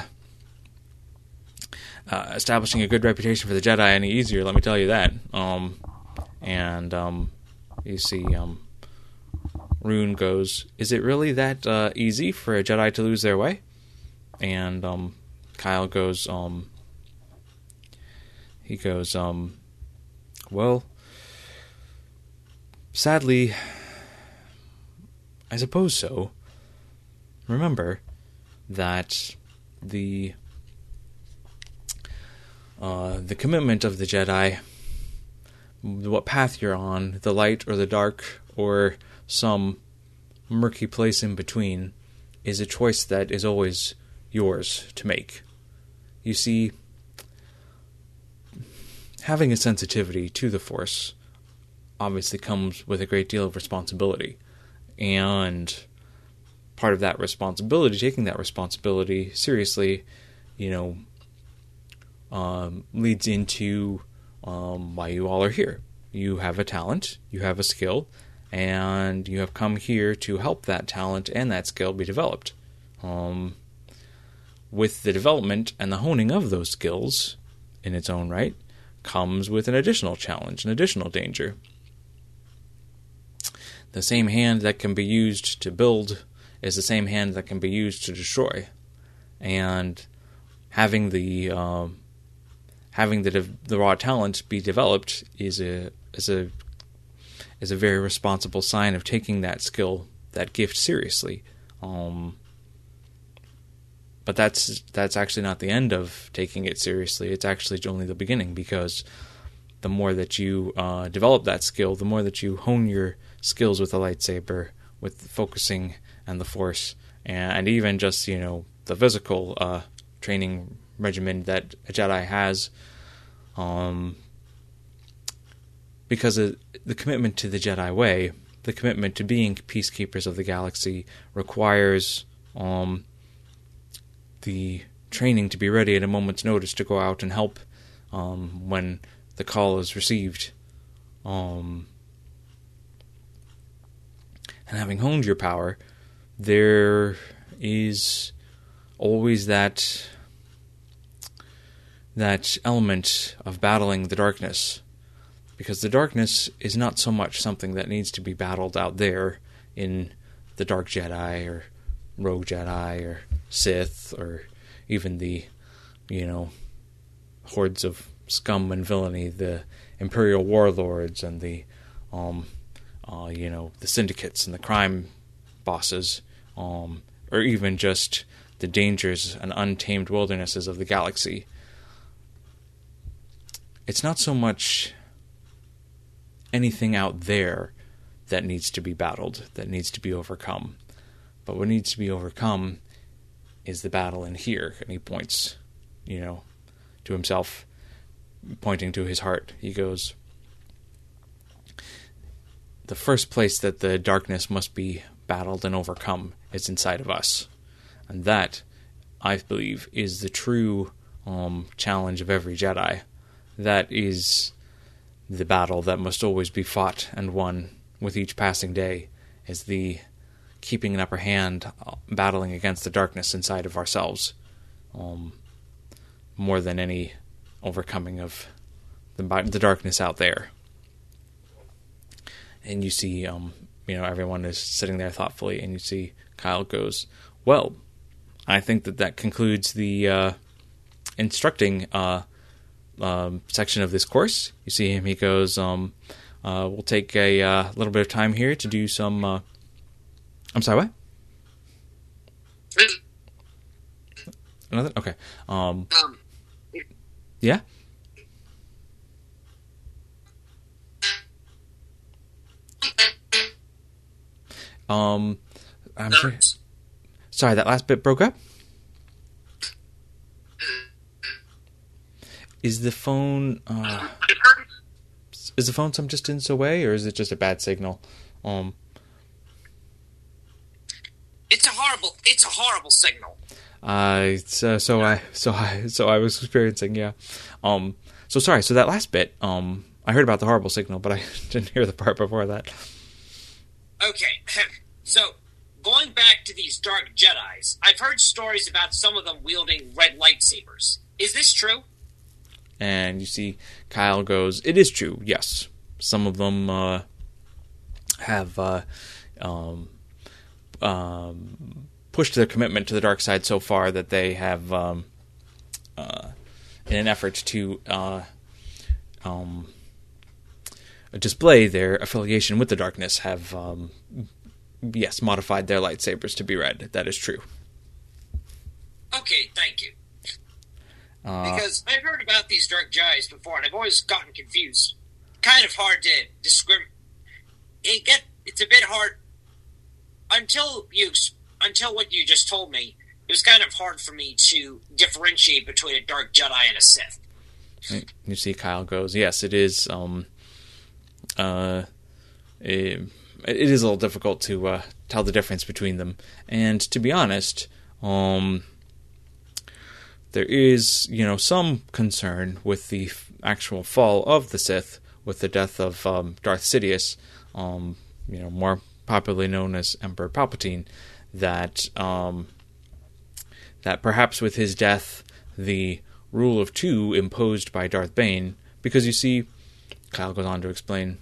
Uh, establishing a good reputation for the Jedi any easier, let me tell you that. Um, and um, you see um, Rune goes, "Is it really that uh, easy for a Jedi to lose their way?" And um, Kyle goes, um, he goes, um, "Well, sadly, I suppose so. Remember that the Uh, the commitment of the Jedi, what path you're on, the light or the dark, or some murky place in between, is a choice that is always yours to make. You see, having a sensitivity to the Force obviously comes with a great deal of responsibility. And part of that responsibility, taking that responsibility seriously, you know, Um, leads into um, why you all are here. You have a talent, you have a skill, and you have come here to help that talent and that skill be developed. Um, with the development and the honing of those skills, in its own right, comes with an additional challenge, an additional danger. The same hand that can be used to build is the same hand that can be used to destroy. And having the um, having the de- the raw talent be developed is a is a is a very responsible sign of taking that skill, that gift, seriously. Um, but that's that's actually not the end of taking it seriously. It's actually only the beginning, because the more that you uh, develop that skill, the more that you hone your skills with the lightsaber, with focusing and the Force, and, and even just, you know, the physical uh, training regimen that a Jedi has, um, because of the commitment to the Jedi way, the commitment to being peacekeepers of the galaxy requires um, the training to be ready at a moment's notice to go out and help um, when the call is received. Um, and having honed your power, there is always that that element of battling the darkness, because the darkness is not so much something that needs to be battled out there in the Dark Jedi or Rogue Jedi or Sith or even the, you know, hordes of scum and villainy, the Imperial warlords and the, um, uh, you know, the syndicates and the crime bosses, um, or even just the dangers and untamed wildernesses of the galaxy. It's not so much anything out there that needs to be battled, that needs to be overcome. But what needs to be overcome is the battle in here. And he points, you know, to himself, pointing to his heart. He goes, the first place that the darkness must be battled and overcome is inside of us. And that, I believe, is the true um, challenge of every Jedi. That is the battle that must always be fought and won with each passing day, is the keeping an upper hand, uh, battling against the darkness inside of ourselves, um, more than any overcoming of the, the darkness out there. And you see, um, you know, everyone is sitting there thoughtfully, and you see Kyle goes, well, I think that that concludes the uh, instructing uh, um, section of this course. You see him. He goes, um, uh, "We'll take a uh, little bit of time here to do some." Uh, I'm sorry, what? Another? Okay. Um, Um. yeah. Um, I'm sorry. Sorry, that last bit broke up. Is the phone uh, is the phone some distance away, or is it just a bad signal? Um, It's a horrible. It's a horrible signal. uh, so, so I so I so I was experiencing yeah. Um, so sorry. So that last bit, um, I heard about the horrible signal, but I didn't hear the part before that. Okay, so going back to these Dark Jedis, I've heard stories about some of them wielding red lightsabers. Is this true? And you see Kyle goes, "It is true, yes. Some of them uh, have uh, um, um, pushed their commitment to the dark side so far that they have, um, uh, in an effort to uh, um, display their affiliation with the darkness, have, um, yes, modified their lightsabers to be red. That is true." Okay, thank you. Uh, Because I've heard about these Dark Jedis before, and I've always gotten confused. Kind of hard to discriminate. It get it's a bit hard until you until what you just told me. It was kind of hard for me to differentiate between a Dark Jedi and a Sith. You see Kyle goes, "Yes, it is. Um, uh, it, it is a little difficult to uh, tell the difference between them, and to be honest, um." There is, you know, some concern with the f- actual fall of the Sith, with the death of um, Darth Sidious, um, you know, more popularly known as Emperor Palpatine, that um, that perhaps with his death, the rule of two imposed by Darth Bane, because you see, Kyle goes on to explain,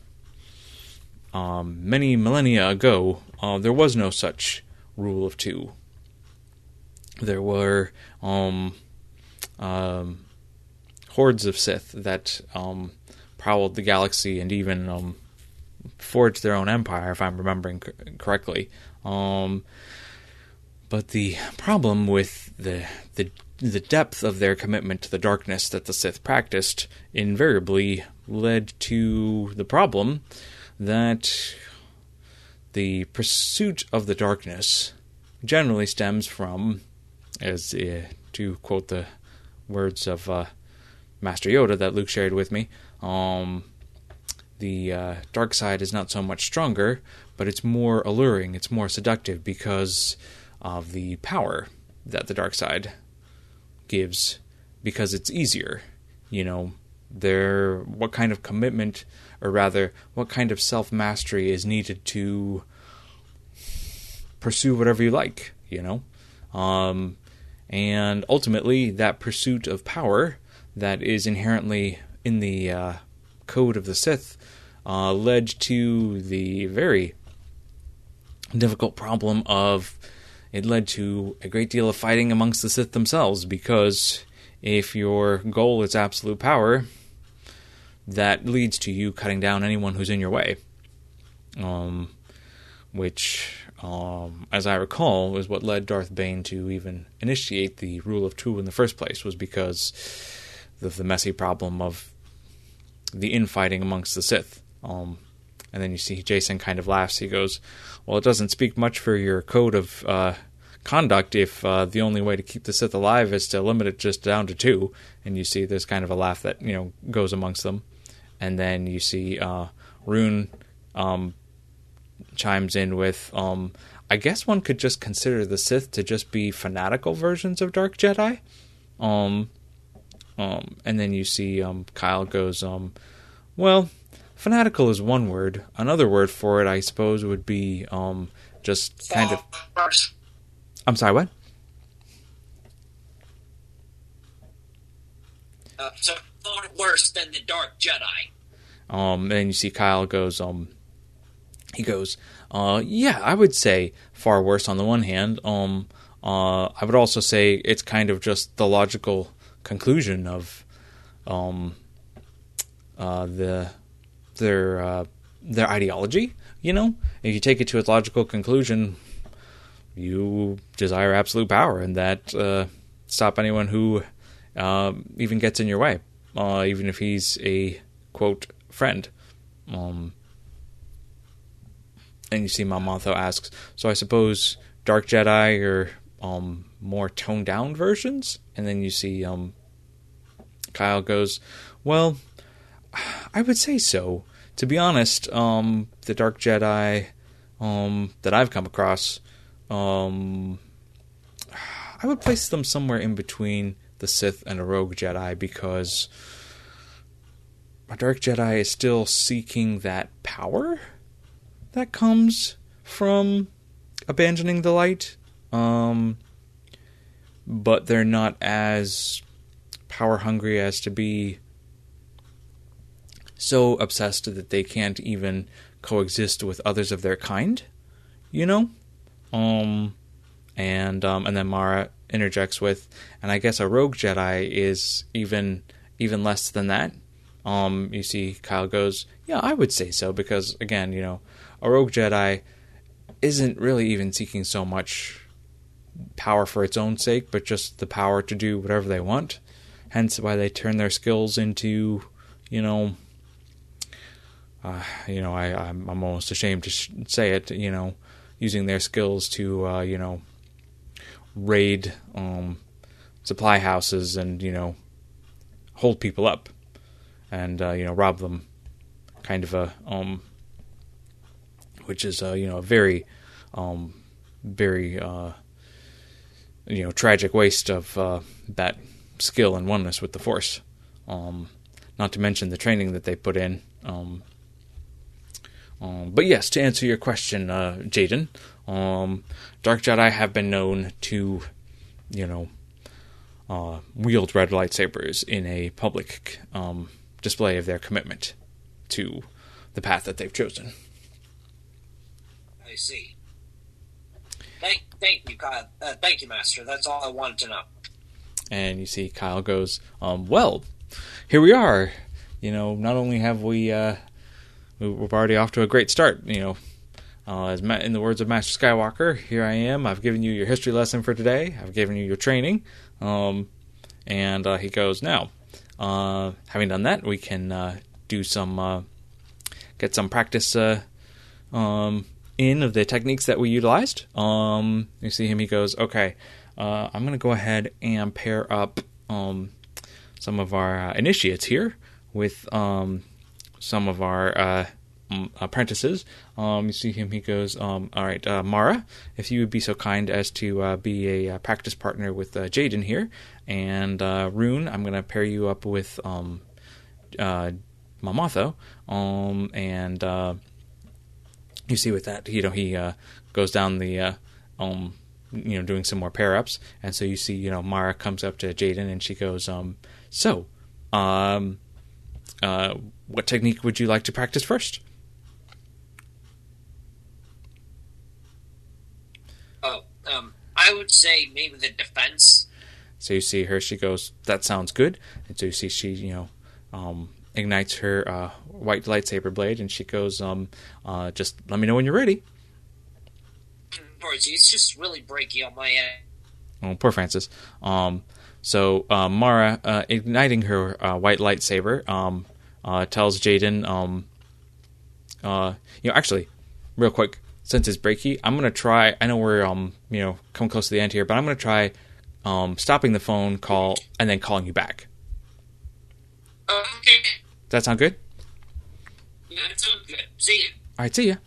um, many millennia ago, uh, there was no such rule of two. There were, um... Um, hordes of Sith that um, prowled the galaxy and even um, forged their own empire, if I'm remembering c- correctly. Um, but the problem with the, the the depth of their commitment to the darkness that the Sith practiced invariably led to the problem that the pursuit of the darkness generally stems from, as uh, to quote the words of uh, Master Yoda that Luke shared with me, um, the uh, dark side is not so much stronger, but it's more alluring, it's more seductive because of the power that the dark side gives, because it's easier. You know, there, what kind of commitment, or rather, what kind of self-mastery is needed to pursue whatever you like, you know? Um... And ultimately, that pursuit of power that is inherently in the uh, code of the Sith uh, led to the very difficult problem of, it led to a great deal of fighting amongst the Sith themselves, because if your goal is absolute power, that leads to you cutting down anyone who's in your way. Um, which... Um, as I recall, is what led Darth Bane to even initiate the rule of two in the first place, was because of the messy problem of the infighting amongst the Sith. Um, and then you see Jason kind of laughs. He goes, "Well, it doesn't speak much for your code of uh, conduct if uh, the only way to keep the Sith alive is to limit it just down to two." And you see there's kind of a laugh that, you know, goes amongst them. And then you see uh, Rune um, chimes in with, um, I guess one could just consider the Sith to just be fanatical versions of Dark Jedi. Um, um, and then you see um, Kyle goes, um, well, fanatical is one word. Another word for it, I suppose, would be um, just kind of... I'm sorry, what? Uh, so far worse than the Dark Jedi. Um, and you see Kyle goes, um, he goes, uh, yeah, I would say far worse on the one hand. Um, uh, I would also say it's kind of just the logical conclusion of um, uh, the their uh, their ideology. You know, if you take it to its logical conclusion, you desire absolute power, and that uh, stop anyone who uh, even gets in your way, uh, even if he's a quote friend. Um, and you see Mon Mothma asks, so I suppose Dark Jedi are um, more toned down versions? And then you see um, Kyle goes, well, I would say so. To be honest, um, the Dark Jedi um, that I've come across, um, I would place them somewhere in between the Sith and a Rogue Jedi, because a Dark Jedi is still seeking that power that comes from abandoning the light, um, but they're not as power hungry as to be so obsessed that they can't even coexist with others of their kind, you know? Um, and um, and then Mara interjects with, and I guess a Rogue Jedi is even even less than that. Um, you see Kyle goes, yeah, I would say so, because, again, you know, a Rogue Jedi isn't really even seeking so much power for its own sake, but just the power to do whatever they want. Hence why they turn their skills into, you know, uh, you know, I, I'm, I'm almost ashamed to sh- say it, you know, using their skills to, uh, you know, raid um, supply houses and, you know, hold people up and, uh, you know, rob them. Kind of a, um, which is, uh, you know, a very, um, very, uh, you know, tragic waste of uh, that skill and oneness with the Force. Um, not to mention the training that they put in. Um, um, but yes, to answer your question, uh, Jaden, um, Dark Jedi have been known to, you know, uh, wield red lightsabers in a public um, display of their commitment to the path that they've chosen. I see. Thank, thank you, Kyle. Uh, thank you, Master. That's all I wanted to know. And you see Kyle goes, um, well, here we are. You know, not only have we, uh, we're already off to a great start, you know, uh, as ma- in the words of Master Skywalker, here I am, I've given you your history lesson for today, I've given you your training, um, and uh, he goes, now, uh, having done that, we can uh, do some, uh, get some practice uh, um, in of the techniques that we utilized. Um, you see him, he goes, okay, uh, I'm going to go ahead and pair up um, some of our uh, initiates here with um, some of our uh, apprentices. Um, you see him, he goes, um, all right, uh, Mara, if you would be so kind as to uh, be a uh, practice partner with uh, Jaden here, and uh, Rune, I'm going to pair you up with um, uh, Mon Mothma, um, and uh, you see with that, you know, he uh, goes down the, uh, um, you know, doing some more pair-ups, and so you see, you know, Mara comes up to Jaden, and she goes, um, so, um, uh, what technique would you like to practice first? Oh, um, I would say maybe the defense. So you see her, she goes, that sounds good, and so you see she, you know, um, ignites her uh, white lightsaber blade, and she goes, um, uh, just let me know when you're ready. It's just really breaky on my end. Oh, poor Francis. Um, so uh, Mara, uh, igniting her uh, white lightsaber, um, uh, tells Jaden, um, uh, you know, actually, real quick, since it's breaky, I'm gonna try. I know we're, um, you know, coming close to the end here, but I'm gonna try um, stopping the phone call and then calling you back. Okay. Does that sound good? Yeah, it sounds good. See you. All right, see ya.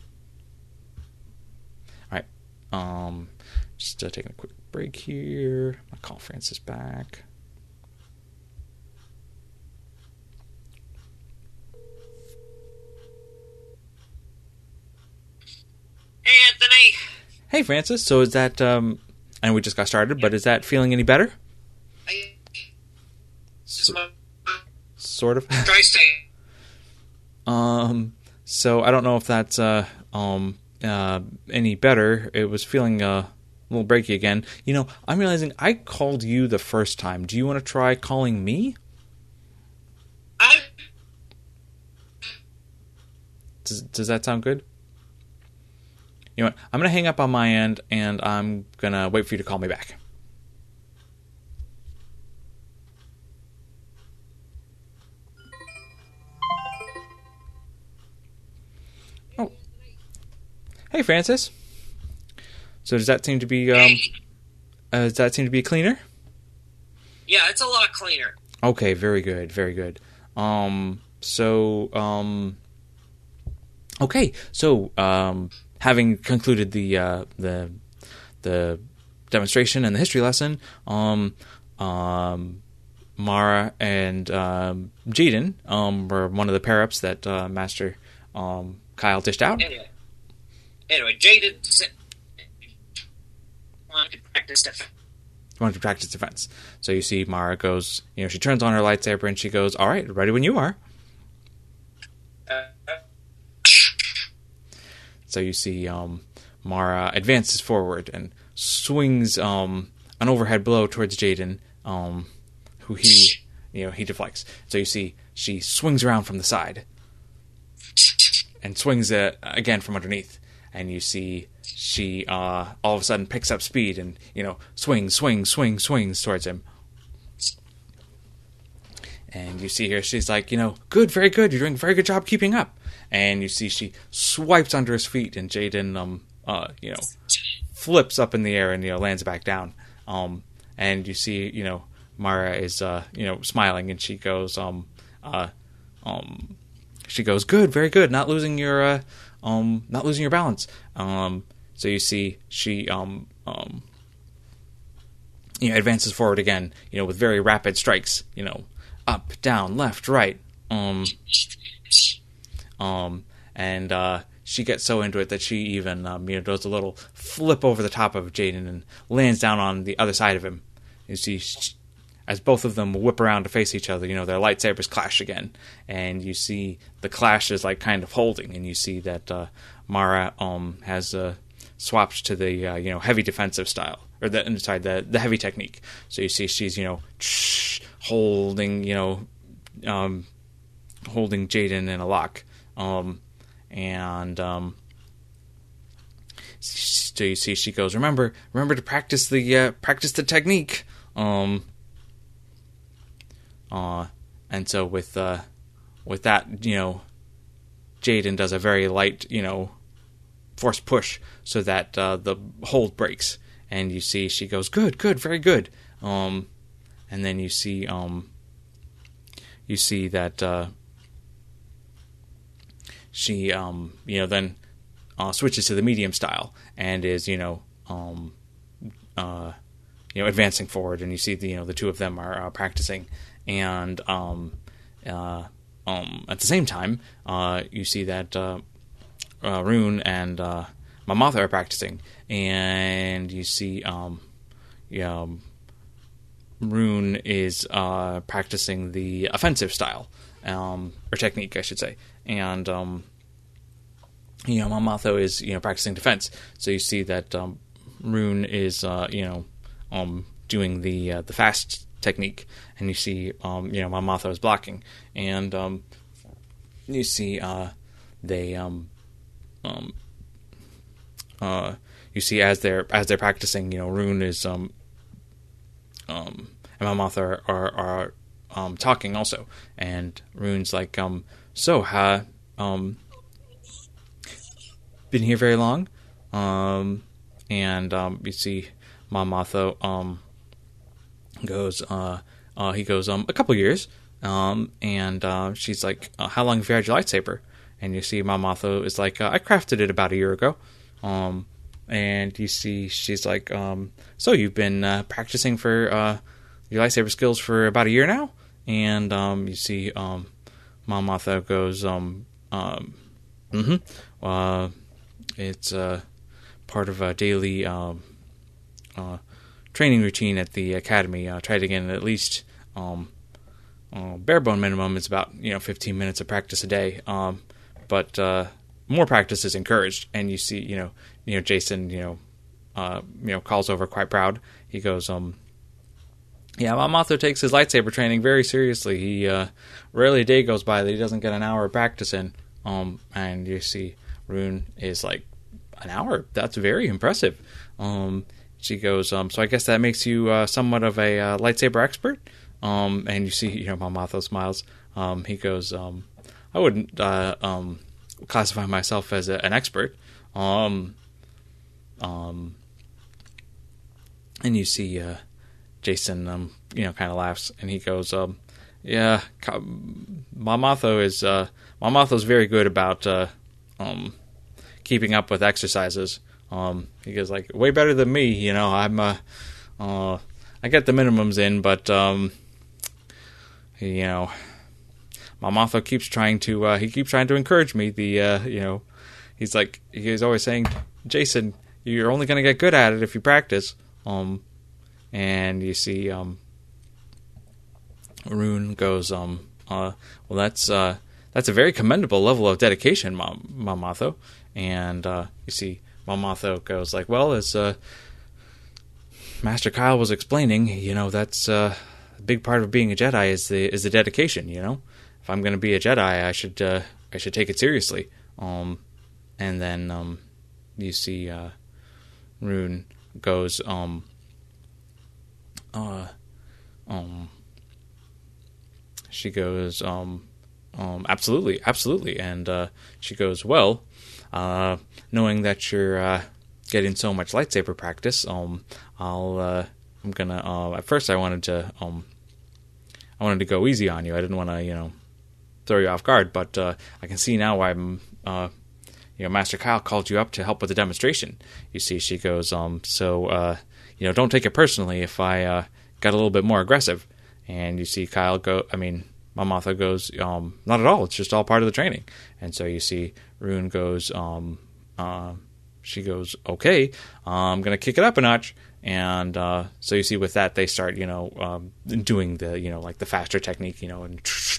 All right. Um, just uh, taking a quick break here. I'll call Francis back. Hey, Anthony. Hey, Francis. So is that, um, I know we just got started, but is that feeling any better? I, So, sort of. try staying. Um, so I don't know if that's, uh, um, uh, any better. It was feeling, uh, a little breaky again. You know, I'm realizing I called you the first time. Do you want to try calling me? Does, does that sound good? You know what? I'm going to hang up on my end, and I'm going to wait for you to call me back. Oh. Hey, Francis. So does that seem to be, um, uh, does that seem to be cleaner? Yeah, it's a lot cleaner. Okay, very good, very good. Um, so, um, okay, so, um, having concluded the, uh, the, the demonstration and the history lesson, um, um, Mara and, um, Jaden, um, were one of the pair-ups that, uh, Master, um, Kyle dished out. Anyway, anyway Jaden wanted to practice defense. Wanted to practice defense. So you see Mara goes, you know, she turns on her lightsaber and she goes, all right, ready when you are. Uh, So you see um, Mara advances forward and swings um, an overhead blow towards Jaden, um, who he, you know, he deflects. So you see she swings around from the side and swings it again from underneath. And you see she uh, all of a sudden picks up speed and, you know, swings, swings, swings, swings towards him. And you see here, she's like, you know, good, very good. You're doing a very good job keeping up. And you see she swipes under his feet, and Jaden, um, uh, you know, flips up in the air and, you know, lands back down. Um, and you see, you know, Mara is, uh, you know, smiling, and she goes, um, uh, um, she goes, good, very good. Not losing your, uh, um, not losing your balance. Um, so you see she, um, um, you know, advances forward again, you know, with very rapid strikes, you know, up, down, left, right. Um, um, and, uh, she gets so into it that she even, um, you know, does a little flip over the top of Jaden and lands down on the other side of him. You see, she, as both of them whip around to face each other, you know, their lightsabers clash again. And you see the clash is, like, kind of holding. And you see that, uh, Mara, um, has, uh, swapped to the, uh, you know, heavy defensive style. Or the, sorry, the, the heavy technique. So you see she's, you know, holding, you know, um, holding Jaden in a lock. Um, and, um, so you see she goes, remember, remember to practice the, uh, practice the technique. Um, uh, and so with, uh, with that, you know, Jaden does a very light, you know, force push so that, uh, the hold breaks. And you see she goes, good, good, very good. Um, and then you see, um, you see that, uh, she, um, you know, then, uh, switches to the medium style and is, you know, um, uh, you know, advancing forward. And you see the, you know, the two of them are uh, practicing. And, um, uh, um, at the same time, uh, you see that, uh, uh Rune and, uh, Mos Mothma are practicing, and you see, um, yeah, um, Rune is uh, practicing the offensive style, um, or technique, I should say, and um, you know, Mos Mothma is, you know, practicing defense. So you see that um, Rune is, uh, you know, um, doing the uh, the fast technique, and you see, um, you know, Mos Mothma is blocking, and um, you see uh, they. Um, um, Uh, you see, as they're as they're practicing, you know, Rune is um, um, and Mos Mothma are are, are um, talking also, and Rune's like, um, so, ha, um, been here very long, um, and um, you see, Mos Mothma um goes, uh, uh, he goes, um, a couple years, um, and uh, she's like, uh, how long have you had your lightsaber? And you see, Mos Mothma is like, uh, I crafted it about a year ago. Um, and you see, she's like, um, so you've been, uh, practicing for, uh, your lightsaber skills for about a year now? And, um, you see, um, Mos Mothma goes, um, um, mm-hmm, uh, it's, uh, part of a daily, um, uh, training routine at the academy. Uh, try to get at least, um, uh, bare bone minimum is about, you know, fifteen minutes of practice a day. Um, but, uh, more practice is encouraged, and you see, you know, you know, Jason, you know, uh, you know, calls over quite proud. He goes, um, yeah, Mos Mothma takes his lightsaber training very seriously. He, uh, rarely a day goes by that he doesn't get an hour of practice in. Um, and you see Rune is like, an hour? That's very impressive. Um, she goes, um, so I guess that makes you uh, somewhat of a uh, lightsaber expert? Um, and you see, you know, Mon Mothma smiles. Um, he goes, um, I wouldn't uh, um, classify myself as a, an expert. Um, um, and you see uh, Jacen, um, you know, kind of laughs, and he goes, um, yeah, Mon Mothma is, uh, Mon Mothma is very good about uh, um, keeping up with exercises. Um, he goes, like, way better than me, you know, I'm, uh, uh, I get the minimums in, but, um, you know, Mon Mothma keeps trying to, uh, he keeps trying to encourage me, the, uh, you know, he's like, he's always saying, Jacen, you're only going to get good at it if you practice. Um, and you see, um, Rune goes, um, uh, well, that's, uh, that's a very commendable level of dedication, Mon Mothma. And, uh, you see, Mon Mothma goes like, well, as, uh, Master Kyle was explaining, you know, that's, uh, a big part of being a Jedi is the, is the dedication, you know? If I'm gonna be a Jedi, I should, uh, I should take it seriously. Um, and then, um, you see, uh, Rune goes, um, uh, um, she goes, um, um, absolutely, absolutely. And, uh, she goes, well, uh, knowing that you're, uh, getting so much lightsaber practice, um, I'll, uh, I'm gonna, uh, at first I wanted to, um, I wanted to go easy on you. I didn't want to, you know, throw you off guard, but, uh, I can see now why I'm, uh, you know, Master Kyle called you up to help with the demonstration. You see, she goes, um, so, uh, you know, don't take it personally if I, uh, got a little bit more aggressive. And you see Kyle go, I mean, Mon Mothma goes, um, not at all, it's just all part of the training. And so you see Rune goes, um, uh, she goes, okay, I'm going to kick it up a notch. And, uh, so you see with that, they start, you know, um, doing the, you know, like the faster technique, you know, and,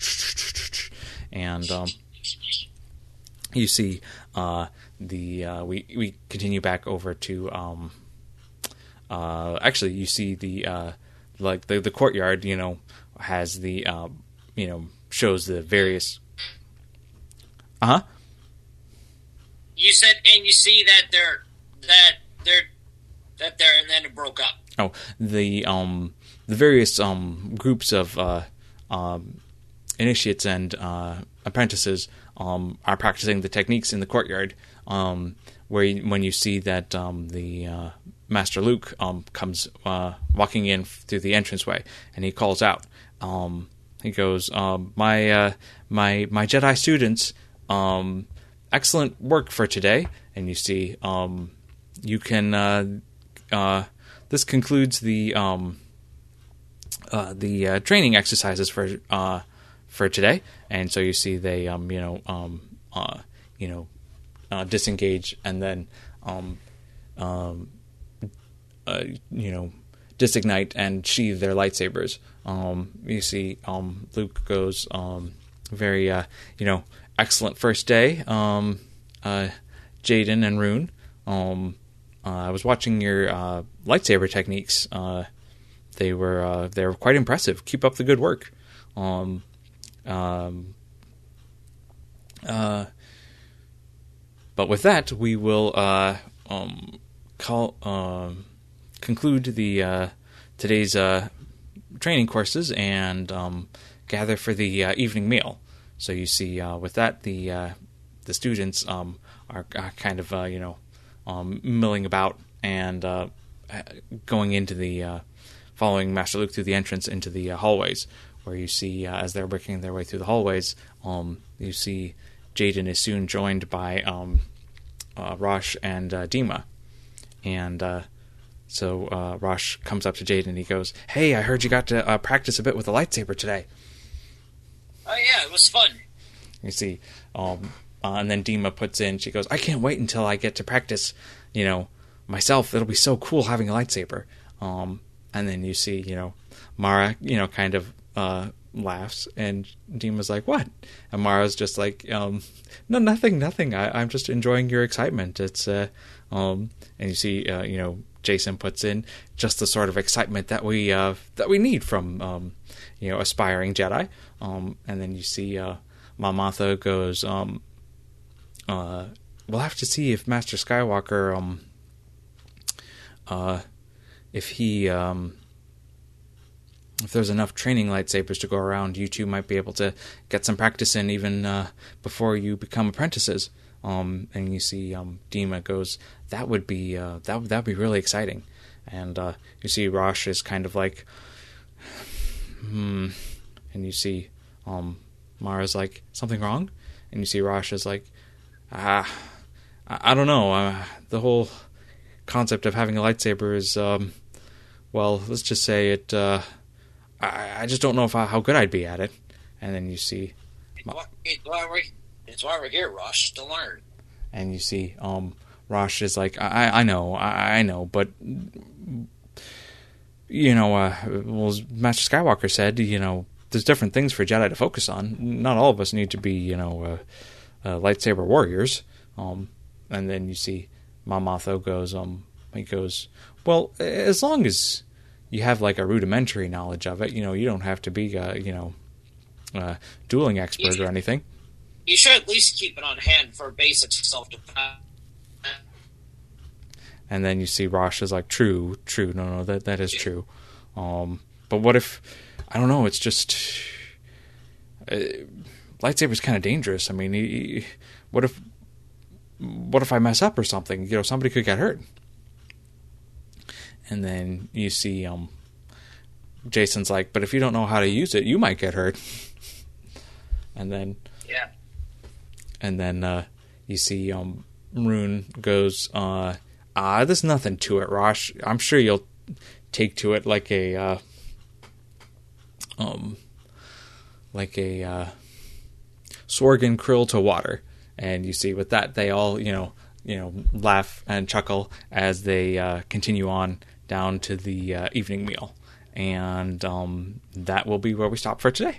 and, um, you see, uh, the, uh, we, we continue back over to, um, uh, actually you see the, uh, like the, the courtyard, you know, has the, uh, you know, shows the various, uh-huh. You said, and you see that they're, that they're, that they're, and then it broke up. Oh, the, um, the various, um, groups of, uh, um, initiates and, uh, apprentices, um, are practicing the techniques in the courtyard, um, where you, when you see that, um, the, uh, Master Luke, um, comes, uh, walking in through the entranceway, and he calls out, um, he goes, um, my, uh, my, my Jedi students, um, excellent work for today. And you see, um, you can, uh, uh, this concludes the, um, uh, the, uh, training exercises for, uh, for today. And so you see they, um, you know, um, uh, you know, uh, disengage and then, um, um, uh, you know, disignite and sheathe their lightsabers. Um, you see, um, Luke goes, um, very, uh, you know, excellent first day, um, uh, Jaden and Rune. Um, uh, I was watching your, uh, lightsaber techniques. Uh, they were, uh, they were quite impressive. Keep up the good work. Um, um, uh, but with that, we will, uh, um, call, um, conclude the, uh, today's, uh, training courses and, um, gather for the, uh, evening meal. So you see, uh, with that, the, uh, the students, um, are, are kind of, uh, you know, um, milling about and, uh, going into the, uh, following Master Luke through the entrance into the uh, hallways, where you see, uh, as they're working their way through the hallways, um, you see Jaden is soon joined by, um, uh, Rosh and, uh, Dima. And, uh, so, uh, Rosh comes up to Jaden and he goes, hey, I heard you got to, uh, practice a bit with the lightsaber today. Oh yeah, it was fun. You see, um, uh, and then Dima puts in, she goes, I can't wait until I get to practice, you know, myself. It'll be so cool having a lightsaber. Um, and then you see, you know, Mara, you know, kind of, uh, laughs, and Dima's like, what? And Mara's just like, um, no, nothing, nothing. I, I'm just enjoying your excitement. It's, uh, um, and you see, uh, you know, Jacen puts in just the sort of excitement that we, uh, that we need from, um, you know, aspiring Jedi. Um, and then you see, uh, Mon Mothma goes, um, uh, we'll have to see if Master Skywalker, um, uh, if he, um, if there's enough training lightsabers to go around, you two might be able to get some practice in even uh, before you become apprentices. Um, and you see, um, Dima goes, that would be, uh, that that would be really exciting. And uh, you see Rosh is kind of like, hmm. And you see, um, Mara's like, something wrong? And you see Rosh is like, ah, I, I don't know. Uh, the whole concept of having a lightsaber is, um, well, let's just say it, uh, I, I just don't know if I, how good I'd be at it. And then you see... It's why, it's why, we're, it's why we're here, Rosh, to learn. And you see, um, Rosh is like, I, I know, I, I know, but... You know, uh, well, as Master Skywalker said, you know, there's different things for Jedi to focus on. Not all of us need to be, you know, uh, uh, lightsaber warriors. Um, and then you see Mon Mothma goes, um, he goes, well, as long as you have like a rudimentary knowledge of it, you know, you don't have to be, uh, you know, a dueling expert you, or anything. You should at least keep it on hand for basic self-defense. And then you see Rosh is like, true, true, no, no, that that is true. Um, but what if, I don't know, it's just, uh, lightsaber's kind of dangerous. I mean, he, what if, what if I mess up or something? You know, somebody could get hurt. And then you see, um, Jason's like, but if you don't know how to use it, you might get hurt. And then, yeah. And then, uh, you see, um, Rune goes, uh, Ah, there's nothing to it, Rosh. I'm sure you'll take to it like a, uh, um, like a, uh, Sorgan krill to water. And you see with that, they all, you know, you know, laugh and chuckle as they, uh, continue on down to the, uh, evening meal. And, um, that will be where we stop for today.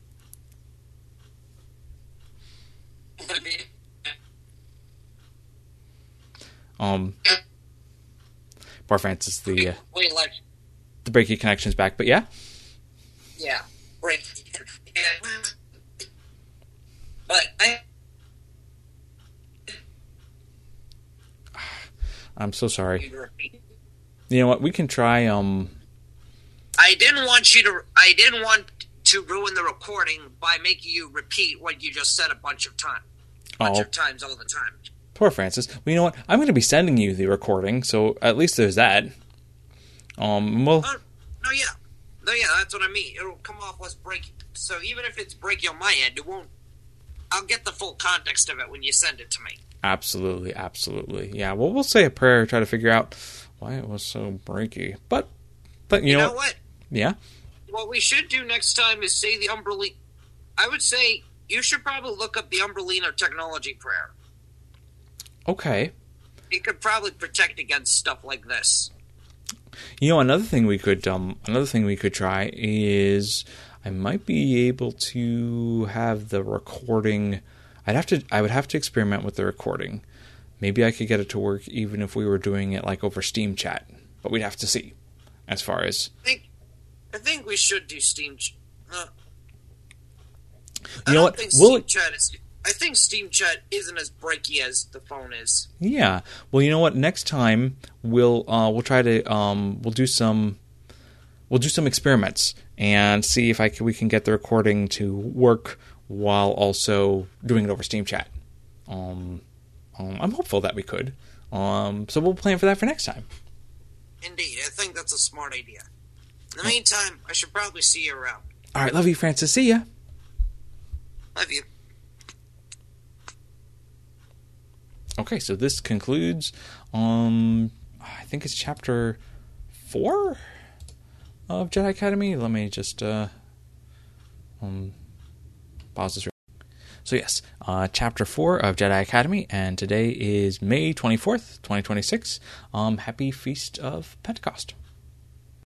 Um, Bar Francis, the uh, Wait, like, the breaky connection's back, but yeah, yeah, break. But I, I'm so sorry. You know what? We can try. Um, I didn't want you to. I didn't want to ruin the recording by making you repeat what you just said a bunch of times, bunch oh. of times all the time. Poor Francis. Well, you know what? I'm going to be sending you the recording, so at least there's that. Um, well... Oh, no, yeah. No, yeah, that's what I mean. It'll come off less breaky. So even if it's breaky on my end, it won't... I'll get the full context of it when you send it to me. Absolutely, absolutely. Yeah, well, we'll say a prayer, try to figure out why it was so breaky. But, but you, you know, know what? Yeah? What we should do next time is say the Umbrelina... I would say you should probably look up the Umbrelina technology prayer. Okay. It could probably protect against stuff like this. You know, another thing we could um, another thing we could try is I might be able to have the recording. I'd have to. I would have to experiment with the recording. Maybe I could get it to work even if we were doing it like over Steam Chat, but we'd have to see. As far as I think, I think we should do Steam. Ch- uh, you I know don't what? Think We'll, Steam Chat is. I think Steam Chat isn't as breaky as the phone is. Yeah. Well, you know what? Next time we'll uh, we'll try to um, we'll do some we'll do some experiments and see if I can, we can get the recording to work while also doing it over Steam Chat. Um, um, I'm hopeful that we could. Um, so we'll plan for that for next time. Indeed, I think that's a smart idea. In the meantime, I should probably see you around. All right, love you, Francis. See ya. Love you. Okay, so this concludes, um, I think it's chapter four of Jedi Academy. Let me just uh, um, pause this. So yes, uh, chapter four of Jedi Academy, and today is May twenty-fourth, twenty twenty-six. Um, happy Feast of Pentecost.